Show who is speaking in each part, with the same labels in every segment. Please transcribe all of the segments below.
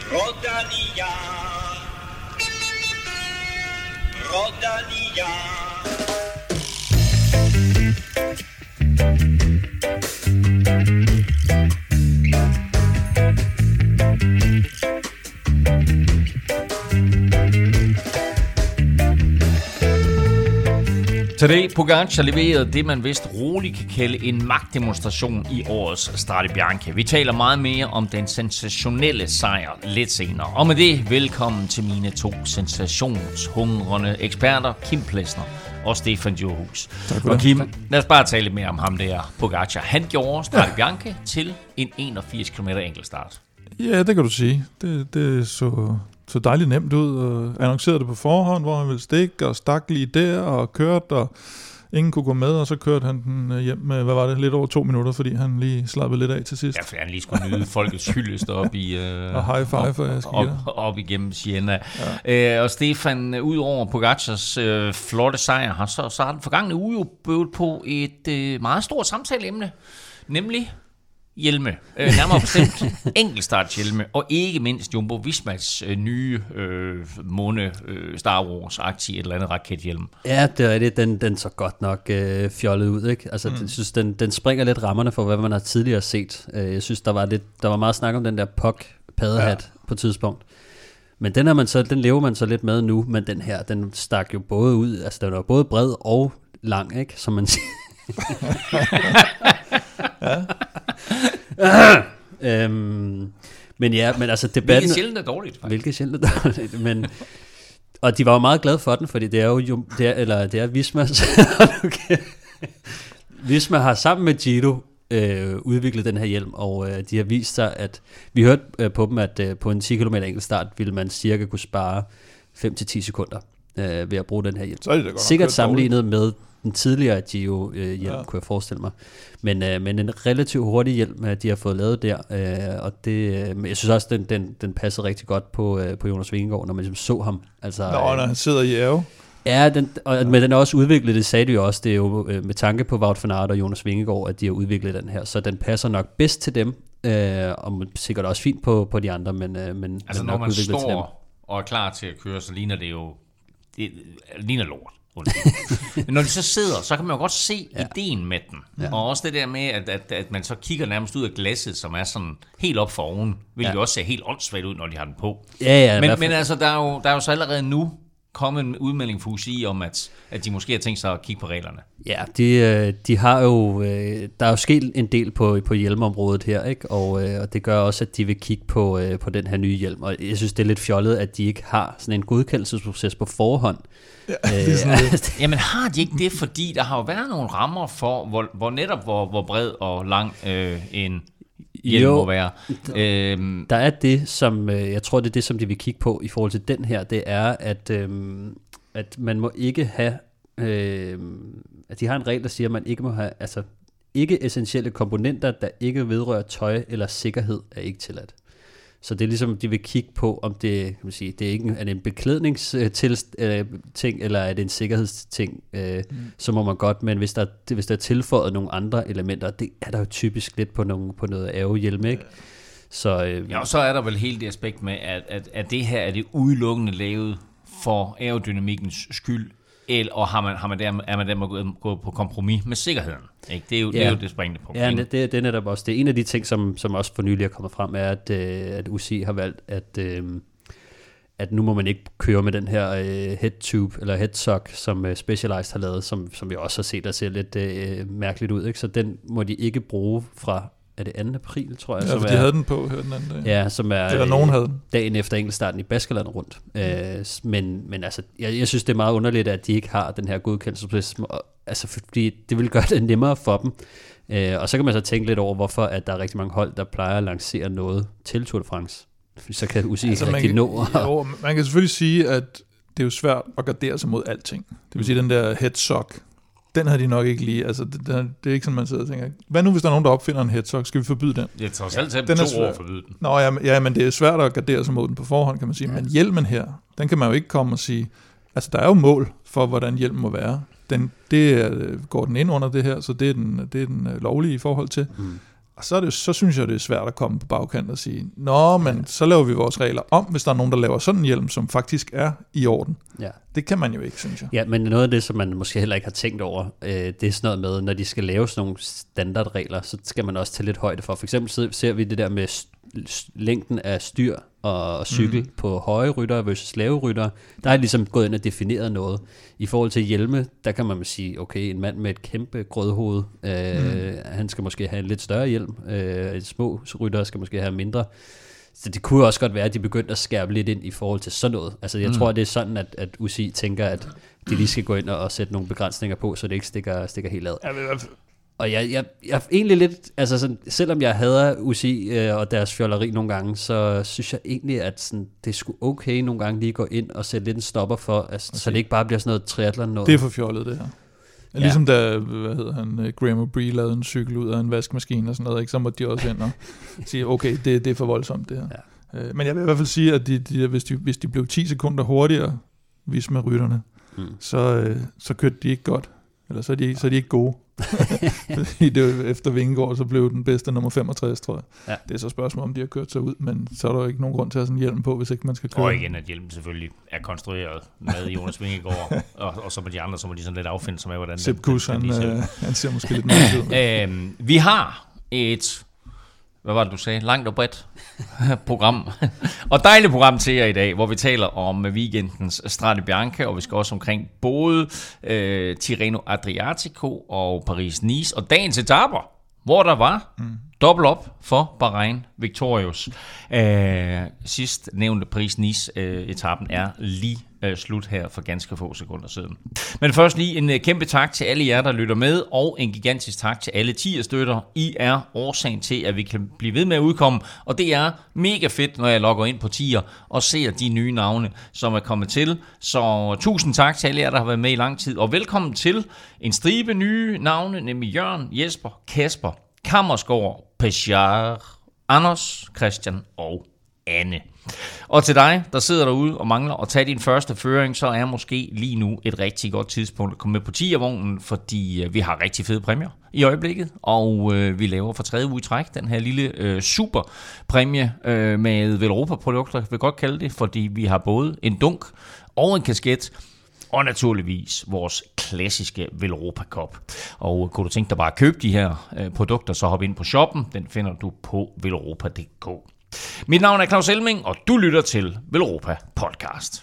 Speaker 1: Rodania. Rodania.
Speaker 2: Tadej Pogačar leverede det, man vist roligt kan kalde en magtdemonstration i årets Strade Bianche. Vi taler meget mere om den sensationelle sejr lidt senere. Og med det, velkommen til mine to sensationshungrende eksperter, Kim Plesner og Stefan Djurhus. Og Kim, lad os bare tale lidt mere om ham der, Pogačar. Han gjorde Strade Bianche til en 81 km enkeltstart.
Speaker 3: Ja, det kan du sige. Det så dejligt nemt ud, og annoncerede det på forhånd, hvor han ville stikke, og stak lige der, og kørte, og ingen kunne gå med, og så kørte han den hjem med, hvad var det, lidt over 2 minutter, fordi han lige slappede lidt af til sidst.
Speaker 2: Ja, fordi han lige skulle nyde folkets hyldest op i...
Speaker 3: og high five, for jeg skal give dig.
Speaker 2: Op igennem Siena. Ja. Og Stefan, ud over Pogacars flotte sejr, så har den forgangne uge jo bøvet på et meget stort samtaleemne, nemlig... hjelme. Nærmere bestemt enkeltstartshjelme, og ikke mindst Jumbo Vismas nye måne Star Wars-aktie, et eller andet rakethjelm.
Speaker 4: Ja, det er det. Den så godt nok fjollet ud, ikke? Altså, jeg synes, den springer lidt rammerne for, hvad man har tidligere set. Jeg synes, der var meget snak om den der paddehat på et tidspunkt. Men den lever man så lidt med nu, men den her, den stak jo både ud, altså den var både bred og lang, ikke? Som man siger.
Speaker 3: Ja.
Speaker 4: Men altså debatten...
Speaker 2: Hvilket sjældent er dårligt,
Speaker 4: faktisk. Og de var jo meget glade for den, fordi det er jo det er Vismas. Visma har sammen med Giro udviklet den her hjelm, og de har vist sig, at vi hørte på dem, at på en 10 km enkeltstart ville man cirka kunne spare 5-10 sekunder ved at bruge den her hjelm.
Speaker 3: Så er det da godt
Speaker 4: sikkert sammenlignet med den tidligere Giro-hjelm, kunne jeg forestille mig. Men en relativt hurtig hjelm, de har fået lavet der, og det, jeg synes også, den passer rigtig godt på Jonas Vingegaard, når man ligesom så ham. Altså,
Speaker 3: når han sidder i ærge.
Speaker 4: Ja, men den er også udviklet, det sagde de jo også, det er jo med tanke på Wout van Aert og Jonas Vingegaard, at de har udviklet den her, så den passer nok bedst til dem, og sikkert også fint på de andre, men
Speaker 2: altså når man står og er klar til at køre, så ligner det jo ligner lort. Men når de så sidder, så kan man jo godt se ideen med den. Ja. Og også det der med, at man så kigger nærmest ud af glasset, som er sådan helt op for oven, hvilket jo også ser helt åndssvagt ud, når de har den på. Men altså, der er jo så allerede nu kommet en udmelding fra UCI om, at de måske har tænkt sig at kigge på reglerne. Ja,
Speaker 4: de har jo, der er jo sket en del på hjelmområdet her, ikke? Og det gør også, at de vil kigge på den her nye hjelm. Og jeg synes, det er lidt fjollet, at de ikke har sådan en godkendelsesproces på forhånd.
Speaker 2: Jamen har de ikke det, fordi der har jo været nogle rammer for, hvor bred og lang en hjelm må være.
Speaker 4: Der er det, som jeg tror, det er det, som de vil kigge på i forhold til den her, det er, at man må ikke have, at de har en regel, der siger, at man ikke må have, altså ikke essentielle komponenter, der ikke vedrører tøj eller sikkerhed, er ikke tilladt. Så det er ligesom, de vil kigge på, om det, kan man sige, det er ikke er det en beklædningsting, eller er det en sikkerhedsting, så må man godt, men hvis der er tilføjet nogle andre elementer, det er der jo typisk lidt på noget ærgehjelme, ikke? Så,
Speaker 2: og så er der vel hele det aspekt med, at det her er det udelukkende lavet for aerodynamikkens skyld, og er man dermed gået på kompromis med sikkerheden. Ikke? Det er jo det springende punkt.
Speaker 4: Ja, det er netop også. Det er en af de ting, som også for nylig er kommet frem, er, at UCI har valgt, at nu må man ikke køre med den her headtube eller headsock, som Specialized har lavet, som vi også har set, der ser lidt mærkeligt ud. Ikke? Så den må de ikke bruge fra, er det 2. april, tror jeg?
Speaker 3: Ja, for de havde den på her den anden dag.
Speaker 4: Ja, som er
Speaker 3: eller nogen havde den.
Speaker 4: Dagen efter enkeltstarten i Baskerland rundt. Men altså, jeg synes, det er meget underligt, at de ikke har den her godkendelsesproces, altså fordi det vil gøre det nemmere for dem. Og så kan man så tænke lidt over, hvorfor at der er rigtig mange hold, der plejer at lancere noget til Tour de France. Så kan UCI ikke rigtig nå.
Speaker 3: Jo, man kan selvfølgelig sige, at det er jo svært at gardere sig mod alting. Det vil sige, den der headsock, den havde de nok ikke lige. Altså, det er ikke sådan, man sidder og tænker, hvad nu, hvis der er nogen, der opfinder en headsock? Skal vi forbyde den?
Speaker 2: Jeg tager selv til 2 år at forbyde den.
Speaker 3: Nå, ja, men det er svært at gardere sig mod den på forhånd, kan man sige. Men hjelmen her, den kan man jo ikke komme og sige, altså, der er jo mål for, hvordan hjelmen må være. Går den ind under det her, så det er den lovlige i forhold til. Og så synes jeg, det er svært at komme på bagkant og sige, men så laver vi vores regler om, hvis der er nogen, der laver sådan en hjelm, som faktisk er i orden. Ja. Det kan man jo ikke, synes jeg.
Speaker 4: Ja, men noget af det, som man måske heller ikke har tænkt over, det er sådan noget med, når de skal lave sådan nogle standardregler, så skal man også tage lidt højde for. For eksempel ser vi det der med længden af styr og cykel på høje ryttere versus lave ryttere. Der er ligesom gået ind og defineret noget. I forhold til hjelme, der kan man sige, okay, en mand med et kæmpe grødhoved, han skal måske have en lidt større hjelm. Små ryttere skal måske have mindre. Så det kunne også godt være, at de begyndte at skærpe lidt ind i forhold til sådan noget. Altså jeg tror, det er sådan, at UCI tænker, at de lige skal gå ind og sætte nogle begrænsninger på, så det ikke stikker helt ad. Og jeg er egentlig lidt, altså sådan, selvom jeg hader UCI og deres fjolleri nogle gange, så synes jeg egentlig, at sådan, det er sgu okay nogle gange lige gå ind og sætte lidt en stopper for, altså, okay. Så det ikke bare bliver sådan noget triathlon noget.
Speaker 3: Det er for fjollet, det her. Ja. Ligesom da, Graham O'Brien lavede en cykel ud af en vaskemaskine og sådan noget, ikke? Så måtte de også ind og sige, okay, det er for voldsomt det her. Ja. Men jeg vil i hvert fald sige, at hvis de blev 10 sekunder hurtigere, vis med rytterne, så kørte de ikke godt. Eller så er de ikke gode. Fordi det, efter Vingegaard, så blev den bedste nummer 65, tror jeg. Ja. Det er så spørgsmål, om de har kørt sig ud, men så er der jo ikke nogen grund til at have sådan en hjelm på, hvis ikke man skal køre.
Speaker 2: Og igen, at hjelmen selvfølgelig er konstrueret med Jonas Vingegaard, og så på de andre, så må de sådan lidt affinde sig med, hvordan
Speaker 3: Sepp Kuss, han ser måske lidt mere ud.
Speaker 2: Vi har et... Hvad var det, du sagde? Langt og bredt program. Og dejligt program til jer i dag, hvor vi taler om weekendens Strade Bianche, og vi skal også omkring både Tirreno Adriatico og Paris-Nice, og dagens etaper, hvor der var dobbelt op for Bahrain Victorious. Sidst nævnte Paris-Nice-etappen er lige slut her for ganske få sekunder siden. Men først lige en kæmpe tak til alle jer, der lytter med, og en gigantisk tak til alle tier-støtter. I er årsagen til, at vi kan blive ved med at udkomme, og det er mega fedt, når jeg logger ind på tier og ser de nye navne, som er kommet til. Så tusind tak til alle jer, der har været med i lang tid, og velkommen til en stribe nye navne, nemlig Jørgen, Jesper, Kasper, Kammersgaard, Pechard, Anders, Christian og Anne. Og til dig, der sidder derude og mangler at tage din første føring, så er måske lige nu et rigtig godt tidspunkt at komme med på tiervognen, fordi vi har rigtig fede præmier i øjeblikket, og vi laver for 3. uge i træk den her lille super præmie med Velropa-produkter, vil jeg godt kalde det, fordi vi har både en dunk og en kasket, og naturligvis vores klassiske Velropa Cup. Og kunne du tænke dig bare at købe de her produkter, så hop ind på shoppen. Den finder du på velropa.dk. Mit navn er Claus Elming, og du lytter til Velropa Podcast.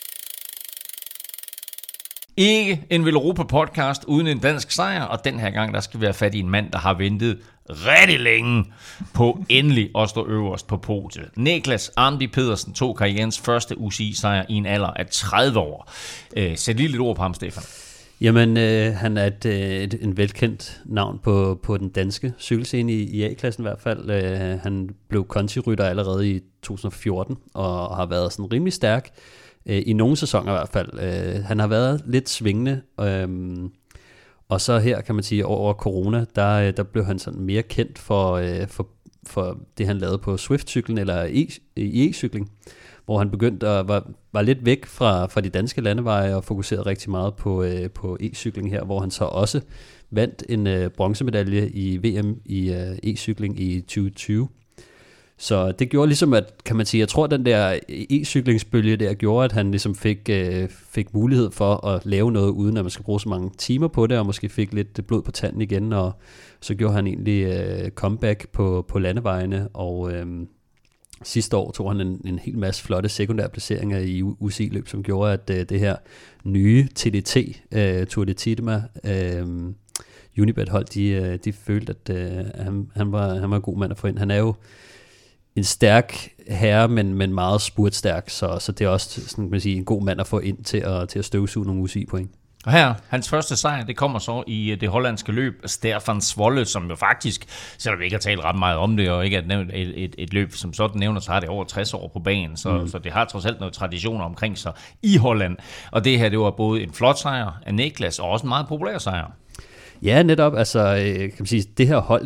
Speaker 2: Ikke en Velropa Podcast uden en dansk sejr, og den her gang der skal vi have fat i en mand, der har ventet rigtig længe på endelig at stå øverst på podiet. Niklas Amdi Pedersen tog karrierens første UCI-sejr i en alder af 30 år. Sæt lige lidt ord på ham, Stefan.
Speaker 4: Jamen, han er en velkendt navn på den danske cykelscene i A-klassen i hvert fald. Han blev Conti-rytter allerede i 2014 og har været sådan rimelig stærk i nogle sæsoner i hvert fald. Han har været lidt svingende, og så her kan man sige over corona, der blev han sådan mere kendt for det, han lavede på Swift-cyklen eller e-cykling, hvor han begyndte at var lidt væk fra de danske landeveje og fokuserede rigtig meget på e-cykling her, hvor han så også vandt en bronzemedalje i VM i e-cykling i 2020. Så det gjorde ligesom, at kan man sige, jeg tror, den der e-cyklingsbølge der gjorde, at han ligesom fik mulighed for at lave noget, uden at man skal bruge så mange timer på det, og måske fik lidt blod på tanden igen, og så gjorde han egentlig comeback på landevejene, og sidste år tog han en hel masse flotte sekundære placeringer i UCI-løb, som gjorde, at det her nye TDT, Tour de Tidema, Unibet-hold, de følte, at han var en god mand at få ind. Han er jo en stærk herre, men meget spurtstærk, så det er også sådan, kan man sige, en god mand at få ind til at støvsuge nogle UCI-point.
Speaker 2: Og her, hans første sejr, det kommer så i det hollandske løb Stefan Zwolle, som jo faktisk, selvom vi ikke har talt ret meget om det, og ikke har nævnt et løb som sådan nævner, så har det over 60 år på banen, så det har trods alt noget traditioner omkring sig i Holland. Og det her, det var både en flot sejr af Niklas, og også en meget populær sejr.
Speaker 4: Ja, netop, altså kan man sige, det her hold,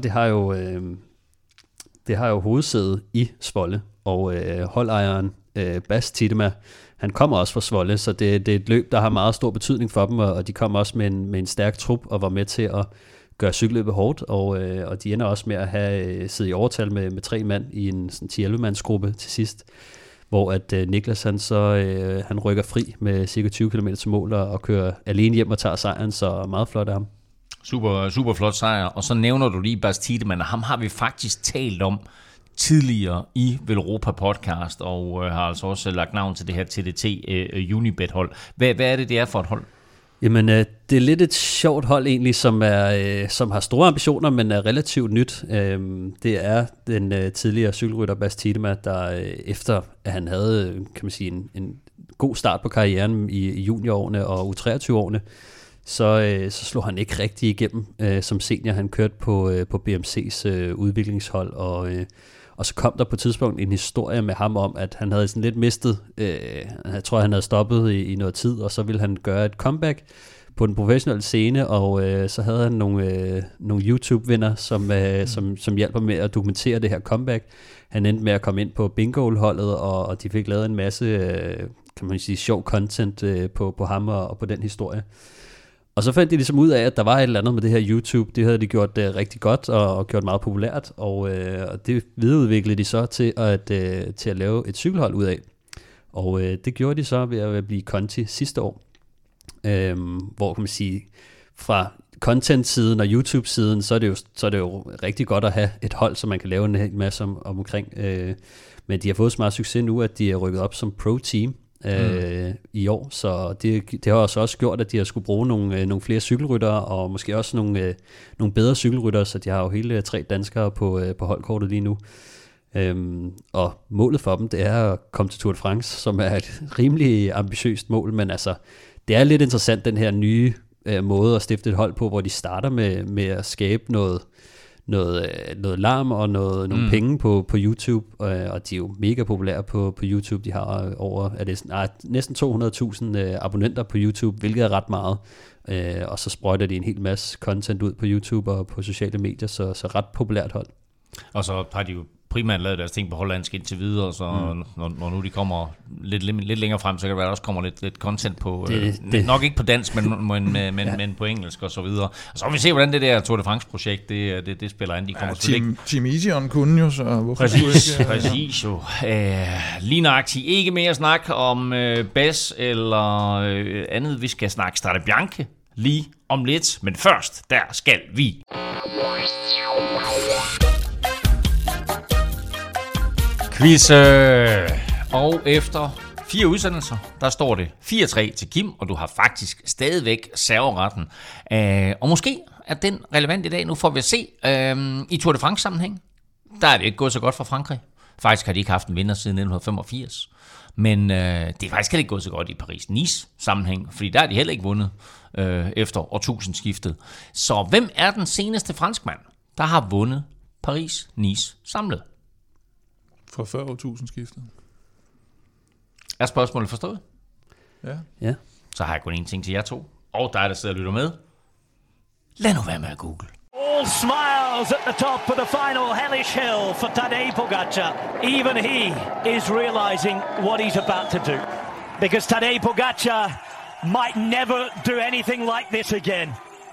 Speaker 4: det har jo hovedsæde i Zwolle, og holdejeren Bas Tidema, han kommer også fra Zwolle, så det er et løb, der har meget stor betydning for dem, og de kom også med en stærk trup og var med til at gøre cykelløbet hårdt, og de ender også med at have siddet i overtal med 3 mand i en 10-11-mandsgruppe til sidst, hvor at Niklas han rykker fri med cirka 20 km til mål og kører alene hjem og tager sejren, så meget flot af ham.
Speaker 2: Super flot sejr, og så nævner du lige Bas Tiedemann, og ham har vi faktisk talt om tidligere i Velropa podcast, og har altså også lagt navn til det her TDT Unibet-hold. Hvad er det er for et hold?
Speaker 4: Jamen, det er lidt et sjovt hold egentlig, som har store ambitioner, men er relativt nyt. Det er den tidligere cykelrytter Bas Tiedemann, der efter at han havde, kan man sige, en god start på karrieren i juniorårene og U23-årene, så slog han ikke rigtig igennem som senior. Han kørte på BMC's udviklingshold, og så kom der på et tidspunkt en historie med ham om, at han havde sådan lidt mistet, jeg tror han havde stoppet i noget tid, og så ville han gøre et comeback på den professionelle scene, og så havde han nogle YouTube-venner, som hjælper med at dokumentere det her comeback. Han endte med at komme ind på bingo-holdet, og de fik lavet en masse, kan man sige, sjov content på ham og på den historie. Og så fandt de ligesom ud af, at der var et eller andet med det her YouTube. Det havde de gjort rigtig godt og gjort meget populært, og det videreudviklede de så til at lave et cykelhold ud af. Og det gjorde de så ved at blive Conti sidste år. Hvor kan man sige, fra content-siden og YouTube-siden, så er det jo rigtig godt at have et hold, som man kan lave en hel masse omkring. Men de har fået så meget succes nu, at de er rykket op som pro-team i år, så det har også gjort, at de har skulle bruge nogle flere cykelryttere, og måske også nogle bedre cykelryttere, så de har jo hele 3 danskere på holdkortet lige nu. Og målet for dem, det er at komme til Tour de France, som er et rimelig ambitiøst mål, men altså, det er lidt interessant, den her nye måde at stifte et hold på, hvor de starter med at skabe noget larm og nogle penge på YouTube, og de er jo mega populære på YouTube. De har over næsten 200.000 abonnenter på YouTube, hvilket er ret meget, og så sprøjter de en hel masse content ud på YouTube og på sociale medier, så ret populært hold.
Speaker 2: Og så har de jo primært lavet deres ting på hollandsk indtil videre, så når nu de kommer lidt længere frem, så kan det være, at der også kommer lidt content på, nok ikke på dansk, men på engelsk og så videre. Og så vil vi se, hvordan det der Tour de France-projekt, det spiller an. De kommer
Speaker 3: Team Easion kunne jo, så hvorfor
Speaker 2: Præcis jo. Lige nøjagtigt ikke mere snak om Bas eller andet. Vi skal snakke Strade Bianche lige om lidt, men først, der skal vi quiz. Og efter 4 udsendelser, der står det 4-3 til Kim, og du har faktisk stadigvæk serveretten. Og måske er den relevant i dag. Nu får vi at se. I Tour de France sammenhæng, der er det ikke gået så godt for Frankrig. Faktisk har de ikke haft en vinder siden 1985. Men det er faktisk ikke gået så godt i Paris-Nice sammenhæng, fordi der er de heller ikke vundet efter årtusindskiftet. Så hvem er den seneste franskmand, der har vundet Paris-Nice samlet?
Speaker 3: Fra før årtusindskiftet.
Speaker 2: Er spørgsmålet forstået?
Speaker 4: Ja.
Speaker 2: Så har jeg kun en ting til jer to, og dig, der sidder og lytter med. Lad nu være med at google.
Speaker 1: All smiles at the top of the final hellish hill for Tadej Pogačar. Even he is realizing what he's about to do. Because Tadej Pogačar might never do anything like this again.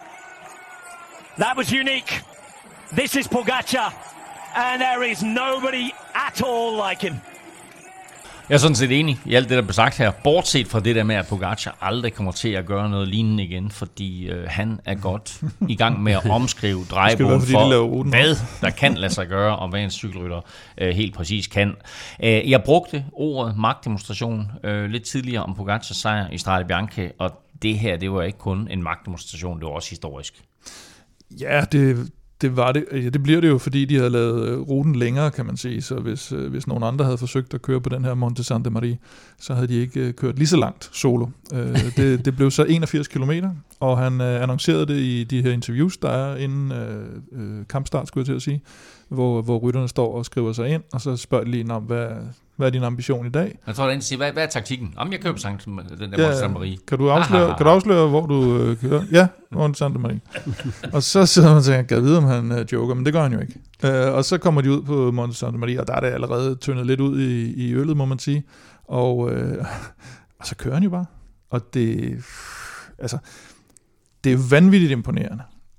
Speaker 1: That was unique. This is Pogačar. And there is nobody at all like him.
Speaker 2: Jeg er sådan set enig i alt det, der blev sagt her, bortset fra det der med, at Pogačar aldrig kommer til at gøre noget lignende igen, fordi han er godt i gang med at omskrive drejebogen for, hvad der kan lade sig gøre, og hvad en cykelrytter helt præcis kan. Jeg brugte ordet magtdemonstration lidt tidligere om Pogačars sejr i Strade Bianche, og det her, det var ikke kun en magtdemonstration, det var også historisk.
Speaker 3: Ja, det var det. Ja, det bliver det jo, fordi de havde lavet ruten længere, kan man sige. Så hvis nogen andre havde forsøgt at køre på den her Monte Santa Maria, så havde de ikke kørt lige så langt solo. Det blev så 81 kilometer, og han annoncerede det i de her interviews, der er inden kampstart, skulle jeg til at sige, hvor rytterne står og skriver sig ind, og så spørger de lige om, hvad er din ambition i dag?
Speaker 2: Jeg tror, at hvad er taktikken? Om jeg køber den der Monte Santa Maria.
Speaker 3: Kan du afsløre, hvor du kører? Ja, Monte Santa Maria. Og så sidder man og tænker, kan jeg vide, om han joker, men det gør han jo ikke. Og så kommer de ud på Monte Santa Maria, og der er det allerede tyndet lidt ud i øllet, må man sige. Og så kører han jo bare. Og det er vanvittigt imponerende.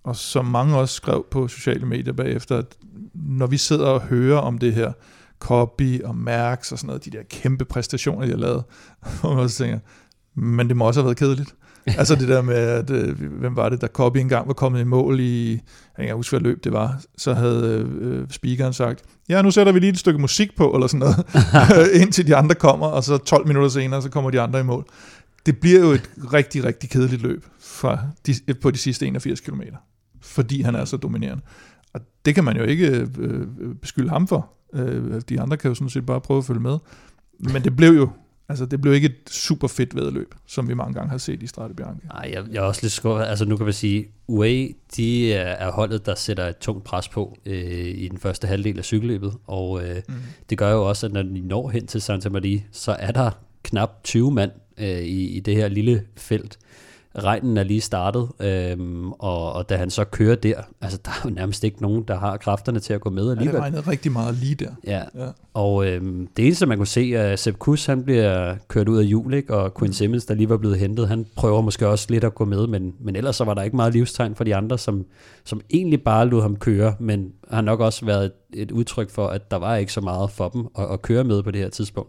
Speaker 3: og som mange også skrev på sociale medier bagefter, at når vi sidder og hører om det her, Coppi og Merckx og sådan noget, de der kæmpe præstationer, de har lavet, og man også tænker, men det må også have været kedeligt. Altså det der med, at, hvem var det, der Coppi engang var kommet i mål i, jeg kan ikke huske, hvad løb det var, så havde speakeren sagt, ja, nu sætter vi lige et stykke musik på, eller sådan noget, indtil de andre kommer, og så 12 minutter senere, så kommer de andre i mål. Det bliver jo et rigtig, rigtig kedeligt løb på de sidste 81 kilometer, fordi han er så dominerende. Og det kan man jo ikke beskylde ham for. De andre kan jo sådan set bare prøve at følge med. Men det blev ikke et super fedt væddeløb, som vi mange gange har set i Strade Bianche.
Speaker 4: Nej, jeg er også lidt skuffet. Altså nu kan man sige, UAE, de er holdet, der sætter et tungt pres på i den første halvdel af cykelløbet, og det gør jo også, at når de når hen til Santa Maria, så er der knap 20 mand i det her lille felt. Regnen er lige startet, og da han så kører der, altså der er jo nærmest ikke nogen, der har kræfterne til at gå med alligevel.
Speaker 3: Ja, det regnede rigtig meget lige der.
Speaker 4: Ja. Og det eneste, man kunne se, er at Sepp Kuss, han bliver kørt ud af hjul, ikke? Og Quinn Simmons, der lige var blevet hentet, han prøver måske også lidt at gå med, men ellers så var der ikke meget livstegn for de andre, som egentlig bare lod ham køre, men har nok også været et udtryk for, at der var ikke så meget for dem at køre med på det her tidspunkt.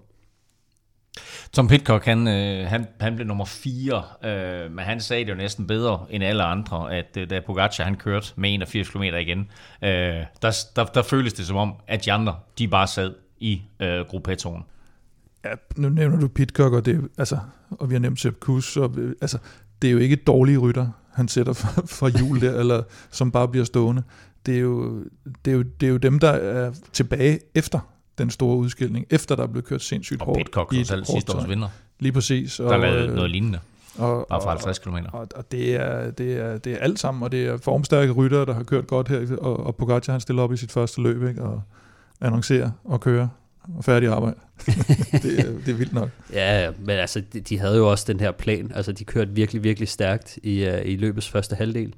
Speaker 2: Tom Pidcock, han blev nummer 4, men han sagde det jo næsten bedre end alle andre, at da Pogačar han kørte med 81 km igen, der føltes det som om, at de andre, de bare sad i gruppetonen.
Speaker 3: Ja, nu nævner du Pidcock, og vi har nævnt Sepp Kuss, og det er jo ikke dårlige rytter, han sætter fra hjul der, eller som bare bliver stående. Det er jo dem, der er tilbage efter den store udskilning, efter der er blevet kørt sindssygt hårdt.
Speaker 2: Og Pidcock var selv sidste års vinder.
Speaker 3: Lige præcis.
Speaker 2: Der lavede noget lignende. Bare for 50 km.
Speaker 3: Og det er alt sammen, og det er formstærke ryttere, der har kørt godt her, og Pogačar han stiller op i sit første løb, ikke, og annoncerer og kører og færdig arbejde. det er vildt nok.
Speaker 4: Ja, men altså, de havde jo også den her plan. Altså, de kørte virkelig, virkelig stærkt i løbets første halvdel.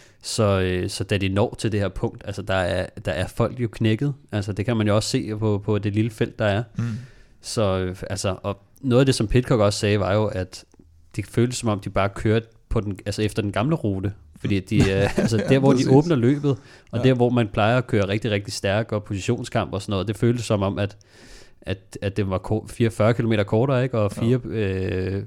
Speaker 4: Så da de når til det her punkt, altså der er folk jo knækket. Altså det kan man jo også se på det lille felt, der er. Så altså, og noget af det, som Pidcock også sagde, var jo, at det føltes som om, de bare kørte på efter den gamle rute. Fordi de, altså der, hvor de åbner løbet, og der, hvor man plejer at køre rigtig, rigtig stærk og positionskamp og sådan noget, det føltes som om, at det var 44 km kortere, ikke? Og 4,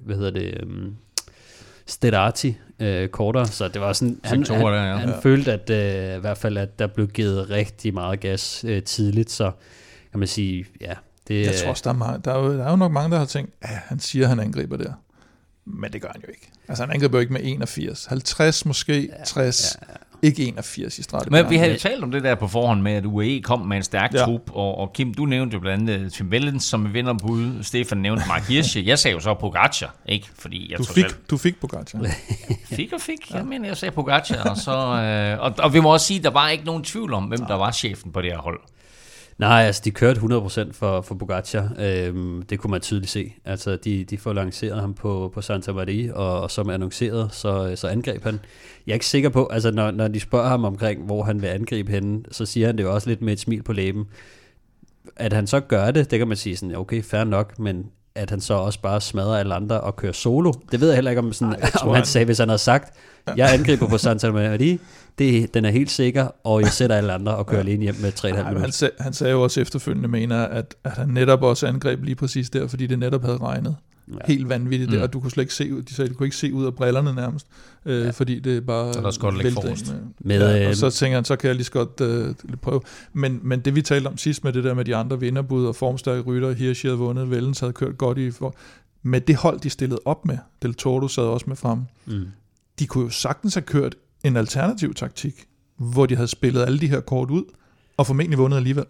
Speaker 4: Sterati kortere, så det var sådan, han følte, at i hvert fald, at der blev givet rigtig meget gas tidligt, så kan man sige, ja. Det,
Speaker 3: jeg tror også, der er jo nok mange, der har tænkt, han siger, han angriber der, men det gør han jo ikke. Altså han angriber jo ikke med 81, 50 måske, 60, ikke 81 i Strade Bianche.
Speaker 2: Men vi havde jo talt om det der på forhånd med, at UAE kom med en stærk trup, og Kim, du nævnte jo blandt andet Tim Wellens som vinder på ude. Stefan nævnte Mark Hirschi. Jeg sagde jo så Pogačar, ikke? Fordi
Speaker 3: du fik Pogačar.
Speaker 2: Fik. Jeg mener, jeg sagde Pogačar, og vi må også sige, at der var ikke nogen tvivl om, hvem der var chefen på det her hold.
Speaker 4: Nej, altså de kørte 100% for Pogačar. Det kunne man tydeligt se. Altså de får lanceret ham på Santa Maria, og som annonceret, så angreb han. Jeg er ikke sikker på, altså når de spørger ham omkring, hvor han vil angribe henne, så siger han det jo også lidt med et smil på læben. At han så gør det kan man sige sådan, okay, fair nok, men at han så også bare smadrer alle andre og kører solo. Det ved jeg heller ikke, om han sagde, hvis han havde sagt, jeg angriber på Santa Maria, den er helt sikker, og jeg sætter alle andre og kører alene hjem med 3,5 minutter.
Speaker 3: Han sagde jo også efterfølgende, mener, at han netop også angreb lige præcis der, fordi det netop havde regnet. Ja. Helt vanvittigt der, og du kunne slet ikke se ud. De sagde, du kunne ikke se ud af brillerne nærmest, fordi det bare
Speaker 2: vælter
Speaker 3: ind. Og så tænker han, så kan jeg lige så godt prøve. Men det vi talte om sidst med det der med de andre vinderbud og formstærke rytter, Hirschi havde vundet, Wellens havde kørt godt med det hold, de stillede op med, Del Toro sad også med frem, de kunne jo sagtens have kørt en alternativ taktik, hvor de havde spillet alle de her kort ud, og formentlig vundet alligevel.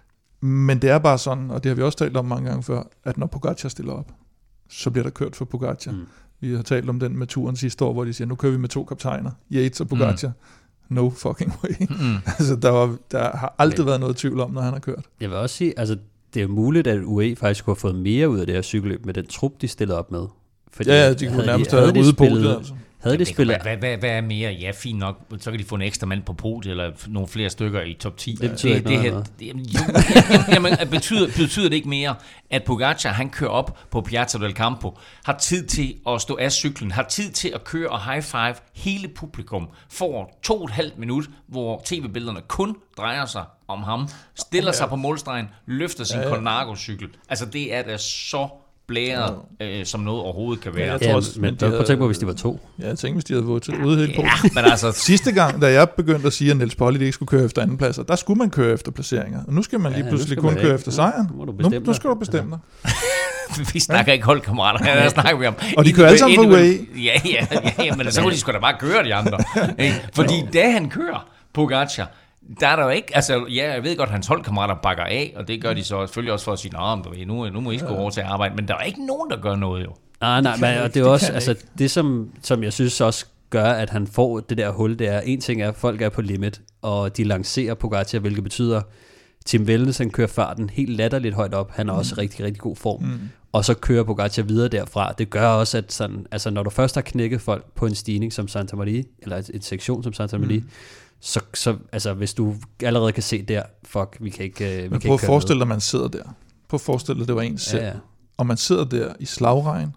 Speaker 3: Men det er bare sådan, og det har vi også talt om mange gange før, at når Pogačar stiller op, så bliver der kørt for Pogačar. Vi har talt om den med turen sidste år, hvor de siger, nu kører vi med 2 kaptajner, Yates og Pogačar. No fucking way. Altså, der har aldrig været noget tvivl om, når han har kørt.
Speaker 4: Jeg vil også sige, altså, det er muligt, at UAE faktisk kunne have fået mere ud af det her cykelløb med den trup, de stillede op med.
Speaker 3: Fordi de kunne nærmest have ryddet podiet. Altså.
Speaker 4: Havde de spillet...
Speaker 2: Hvad er mere? Ja, fint nok. Så kan de få en ekstra mand på podiet, eller nogle flere stykker i top 10.
Speaker 4: Det betyder ikke noget.
Speaker 2: Jamen, betyder det ikke mere, at Pogačar, han kører op på Piazza del Campo, har tid til at stå af cyklen, har tid til at køre og high five hele publikum, får 2,5 minut, hvor tv-billederne kun drejer sig om ham, stiller sig på målstregen, løfter sin Colnago-cykel. Altså, det er da så blæret, som noget overhovedet kan være.
Speaker 4: Ja, men prøv at tænke på, hvis de var 2.
Speaker 3: Ja, jeg tænkte, hvis de havde været ude helt på.
Speaker 2: Ja, men altså...
Speaker 3: Sidste gang, da jeg begyndte at sige, at Niels Polly ikke skulle køre efter andenpladser, der skulle man køre efter placeringer. Og nu skal man lige pludselig kun køre efter sejren. Nu skal du bestemme dig.
Speaker 2: Vi snakker ikke holdkammerater, der snakker vi om.
Speaker 3: Og de kører alle sammen for way.
Speaker 2: Ja, men så kunne de sgu da bare køre de andre. Fordi da han kører Pogačar, der er der jo ikke, altså ja, jeg ved godt, at hans holdkammerater bakker af, og det gør de så selvfølgelig også for at sige, nu må I gå over til at arbejde, men der er ikke nogen, der gør noget jo.
Speaker 4: Nej, men og det er også, altså det som jeg synes også gør, at han får det der hul, det er, en ting er, at folk er på limit, og de lancerer Pogačar, hvilket betyder, Tim Wellens, han kører farten helt latterligt højt op, han er også rigtig, rigtig god form, og så kører Pogačar videre derfra. Det gør også, at sådan, altså når du først har knækket folk på en stigning som Santa Maria, eller et sektion som Santa Maria, så altså, hvis du allerede kan se der, vi kan ikke
Speaker 3: men prøv at forestille dig, at man sidder der. Prøv at forestille dig, det var en selv. Ja. Og man sidder der i slagregn,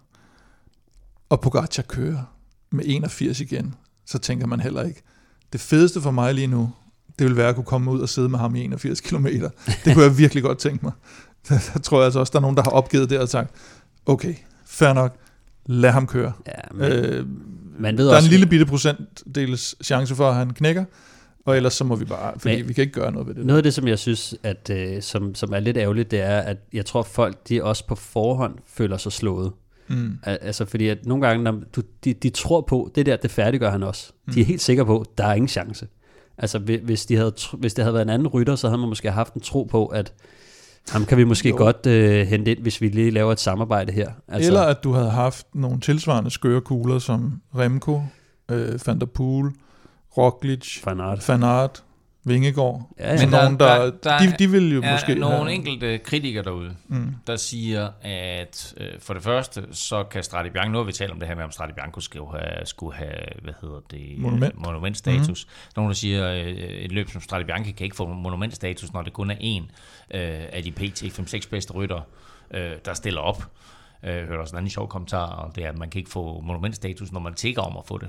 Speaker 3: og Pogačar kører med 81 igen. Så tænker man heller ikke, det fedeste for mig lige nu, det vil være at kunne komme ud og sidde med ham i 81 kilometer. Det kunne jeg virkelig godt tænke mig. Der tror jeg altså også, der er nogen, der har opgivet det og sagt, okay, fair nok, lad ham køre.
Speaker 4: Ja, man ved
Speaker 3: der er
Speaker 4: også,
Speaker 3: en lille bitte procentdels chance for, at han knækker, og ellers så må vi bare, fordi vi kan ikke gøre noget ved det.
Speaker 4: Noget af det, som jeg synes, at, som er lidt ærgerligt, det er, at jeg tror, folk de også på forhånd føler sig slået. Altså fordi at nogle gange, når de tror på, det færdiggør han også. De er helt sikre på, der er ingen chance. Altså hvis det havde været en anden rytter, så havde man måske haft en tro på, at ham kan vi måske godt hente ind, hvis vi lige laver et samarbejde her. Altså,
Speaker 3: eller at du havde haft nogle tilsvarende skøre kugler som Remco, Van der Poel, Roglic, Van Aert, Vingegaard.
Speaker 2: Ja. Men de vil jo måske nogle enkelte kritikere derude, der siger, at for det første, så kan Strade Bianco, nu har vi talt om det her med, om Strade Bianco skulle have monumentstatus. Nogle, der siger, et løb som Strade Bianco kan ikke få monumentstatus, når det kun er en af de PT 5-6 bedste ryttere, der stiller op. Jeg hørte også en anden sjov kommentar, og det er, at man kan ikke få monumentstatus, når man tigger om at få det.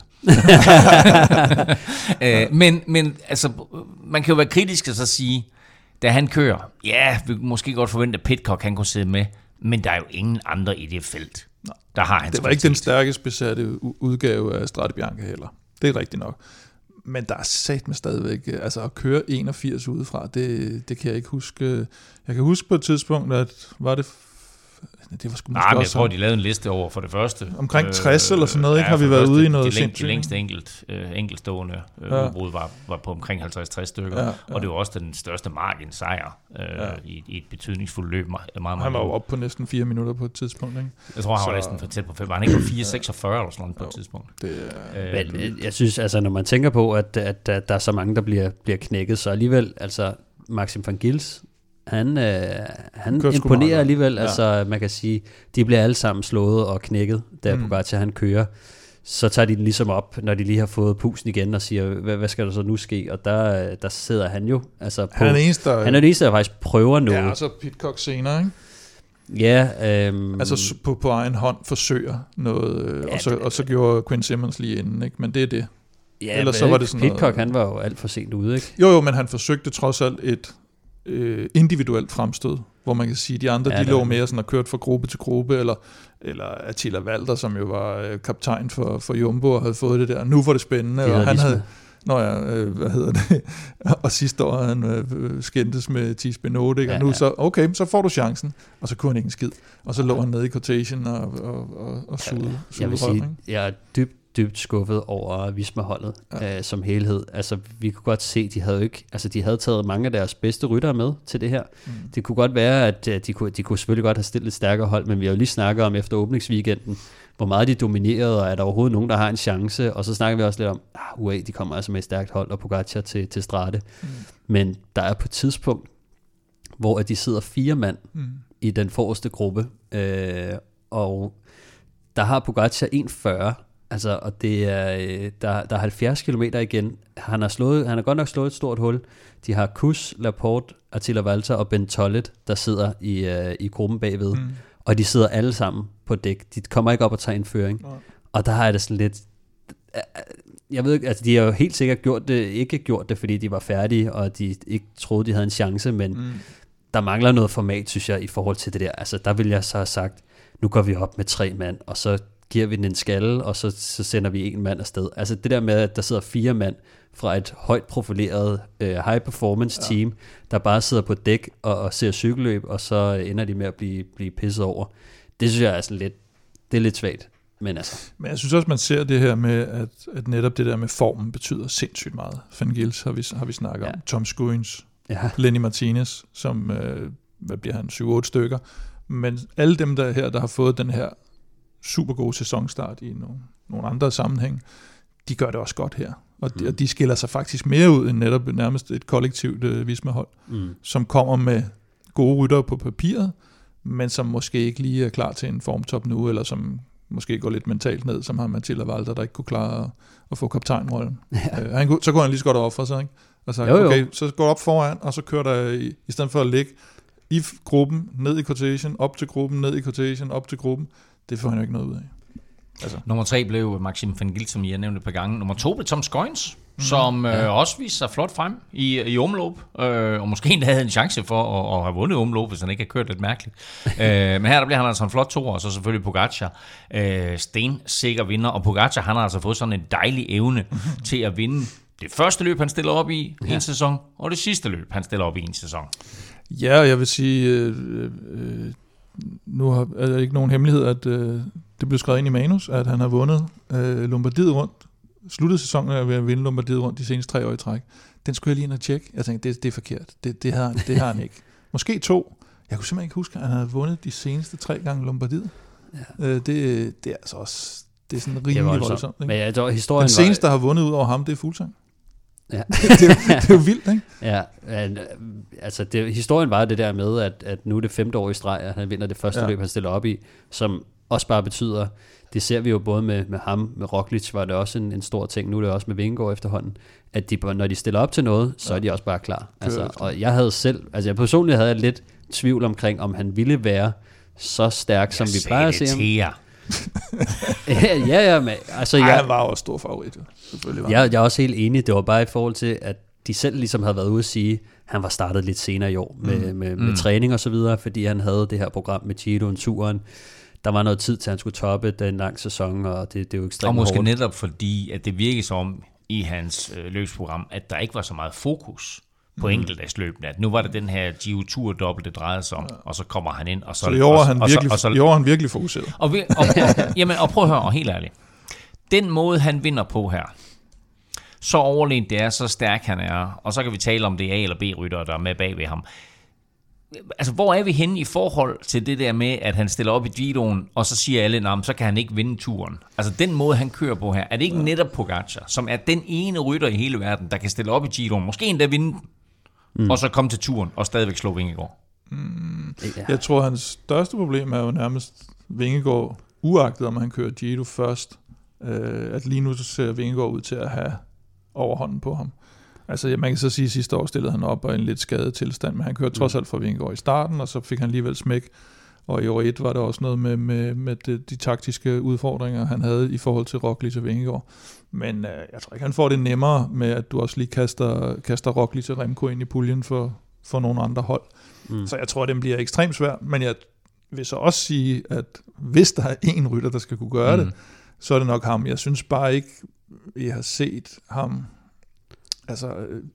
Speaker 2: men altså, man kan jo være kritisk og så sige, da han kører, ja, vi kan måske godt forvente, at Pidcock han kunne sidde med, men der er jo ingen andre i det felt, der har hans.
Speaker 3: Det var ikke den stærkest besatte udgave af Strade Bianco heller. Det er rigtigt nok. Men der er satme stadigvæk, altså at køre 81 udefra, det kan jeg ikke huske. Jeg kan huske på et tidspunkt, at var det var sgu
Speaker 2: men jeg tror, de lavede en liste over for det første.
Speaker 3: Omkring 60 eller sådan noget, ikke? Har vi været ude i noget
Speaker 2: sindssygt? De længste enkeltstående udbrud var på omkring 50-60 stykker, og det var også den største margin-sejr i et betydningsfuldt løb. Han
Speaker 3: var jo oppe på næsten 4 minutter på et tidspunkt, ikke?
Speaker 2: Jeg tror, han var næsten for tæt på 5. Var han ikke på 4,46 eller sådan noget på et tidspunkt?
Speaker 4: Men jeg synes, altså, når man tænker på, at der er så mange, der bliver knækket, så alligevel, altså Maxim van Gils, han imponerer alligevel, altså man kan sige, de bliver alle sammen slået og knækket, da Pogačar han kører. Så tager de den ligesom op, når de lige har fået pusten igen og siger, hvad skal der så nu ske? Og der sidder han jo. Altså på, han er den eneste, der faktisk prøver noget.
Speaker 3: Ja, og så Pidcock senere, ikke?
Speaker 4: Ja.
Speaker 3: Altså på egen hånd forsøger noget, og så gjorde Quinn Simmons lige inden, ikke? Men det er det.
Speaker 4: Ja, ellers så var det sådan Pidcock, han var jo alt for sent ude, ikke?
Speaker 3: Jo, men han forsøgte trods alt et individuelt fremstød, hvor man kan sige, de andre, de lå mere sådan og kørt fra gruppe til gruppe, eller Attila Valter, som jo var kaptajn for Jumbo, og havde fået det der. Nu var det spændende, og han havde, og sidste år han skændtes med Thies Benoit, og nu så, okay, så får du chancen, og så kunne han ikke en skid, og så lå han nede i quotation og sugede.
Speaker 4: Jeg vil sige, jeg er dybt skuffet over Visma-holdet som helhed. Altså, vi kunne godt se, de havde taget mange af deres bedste ryttere med til det her. Det kunne godt være, at de kunne selvfølgelig godt have stillet et stærkere hold, men vi har jo lige snakket om efter åbningsweekenden, hvor meget de dominerede, og er der overhovedet nogen, der har en chance, og så snakker vi også lidt om, UAE, de kommer altså med et stærkt hold, og Pogačar til Strade. Men der er på et tidspunkt, hvor de sidder 4 mand i den forreste gruppe, og der har Pogačar 1,40. Altså, og det er, der er 70 kilometer igen. Han har godt nok slået et stort hul. De har Kuss, Laporte, Attila Valter og Ben Tollett, der sidder i gruppen bagved. Og de sidder alle sammen på dæk. De kommer ikke op og tager en føring. Og der har jeg det sådan lidt... Jeg ved ikke, altså de har jo helt sikkert ikke gjort det, fordi de var færdige, og de ikke troede, de havde en chance, men der mangler noget format, synes jeg, i forhold til det der. Altså, der vil jeg så have sagt, nu går vi op med 3 mand, og så giver vi den en skalle, og så sender vi 1 mand afsted. Altså det der med, at der sidder 4 mand fra et højt profileret high performance team, der bare sidder på dæk og ser cykelløb, og så ender de med at blive pisset over. Det synes jeg er sådan lidt, det er lidt svagt. Men
Speaker 3: jeg synes også, man ser det her med, at netop det der med formen betyder sindssygt meget. Van Gils har vi snakket om. Tom Skuins, Lenny Martinez, som, hvad bliver han, 7-8 stykker. Men alle dem der har fået den her super gode sæsonstart i nogle andre sammenhæng, de gør det også godt her. Og de skiller sig faktisk mere ud end netop nærmest et kollektivt Visma-hold, som kommer med gode ryttere på papiret, men som måske ikke lige er klar til en formtop nu, eller som måske går lidt mentalt ned, som har Attila Valter, der ikke kunne klare at få kaptajnrollen. Så kunne han lige så godt ofre sig, ikke? Og så okay, så går op foran, og så kører der, i stedet for at ligge i gruppen, ned i quotation, op til gruppen, ned i quotation, op til gruppen, det får han jo ikke noget ud af. Altså.
Speaker 2: Nummer 3 blev Maxim van Gils, som I har nævnt et par gange. Nummer 2 blev Tom Skuins, som også viste sig flot frem i omløb, og måske endda havde en chance for at have vundet omløb, hvis han ikke har kørt lidt mærkeligt. Men her der bliver han altså en flot 2, og så selvfølgelig Pogacar. Stensikker vinder, og Pogacar han har altså fået sådan en dejlig evne til at vinde det første løb, han stiller op i en sæson, og det sidste løb, han stiller op i en sæson.
Speaker 3: Ja, jeg vil sige, nu er det ikke nogen hemmelighed, at det blev skrevet ind i manus, at han har vundet Lombardiet rundt, sluttet sæsonen ved at vinde Lombardiet rundt de seneste 3 år i træk. Den skulle jeg lige ind og tjekke. Jeg tænkte, det er forkert. Det har han ikke. Måske 2. Jeg kunne simpelthen ikke huske, at han havde vundet de seneste 3 gange Lombardiet. Ja. Det er altså også, det er sådan rimelig voldsomt.
Speaker 4: Men jeg tror, historien
Speaker 3: den seneste, der har vundet ud over ham, det er Fuglsang. Ja. det er jo vildt, ikke?
Speaker 4: Ja, altså historien var det der med, at nu er det 5. år i streg, at han vinder det første løb, han stiller op i, som også bare betyder, det ser vi jo både med ham, med Roglic var det også en stor ting, nu er det også med Vingegaard efterhånden, at når de stiller op til noget, så er de også bare klar. Altså, og jeg havde selv, altså jeg personligt havde lidt tvivl omkring, om han ville være så stærk, som vi plejer at se ham. Men altså
Speaker 3: han var også stor favorit.
Speaker 4: Jeg er også helt enig. Det var bare i forhold til, at de selv ligesom havde været ude at sige, at han var startet lidt senere i år med træning og så videre, fordi han havde det her program med Giroen, turen. Der var noget tid til, at han skulle toppe den lang sæson, og det er jo ekstremt hårdt.
Speaker 2: Og måske netop fordi, at det virkede som i hans løbsprogram, at der ikke var så meget fokus på enkeltdagsløbene. At nu var det den her Giro-tur dobbelt, det drejede sig om, og så kommer han ind. Og så
Speaker 3: i år er han virkelig fokuseret.
Speaker 2: Og prøv at høre, og helt ærligt. Den måde, han vinder på her, så overlegent det er, så stærk han er, og så kan vi tale om det A- eller B-rytter, der er med bag ved ham. Altså, hvor er vi henne i forhold til det der med, at han stiller op i Giroen, og så siger alle, så kan han ikke vinde turen. Altså, den måde, han kører på her, er det ikke netop Pogacar, som er den ene rytter i hele verden, der kan stille op i Giroen, måske endda vinde den, og så komme til turen, og stadigvæk slå Vingegaard?
Speaker 3: Jeg tror, hans største problem er jo nærmest Vingegaard, uagtet om han kører Giro først, at lige nu så ser Vingegaard ud til at have overhånden på ham. Altså, man kan så sige, at sidste år stillede han op og i en lidt skadet tilstand, men han kørte trods alt for Vingegaard i starten, og så fik han alligevel smæk. Og i år 1 var der også noget med de taktiske udfordringer, han havde i forhold til Roglic og Vingegaard. Men jeg tror ikke, han får det nemmere med, at du også lige kaster Roglic og Remco ind i puljen for nogle andre hold. Så jeg tror, den bliver ekstremt svær, men jeg vil så også sige, at hvis der er en rytter, der skal kunne gøre det, så er det nok ham. Jeg synes bare ikke, jeg har set ham. Altså,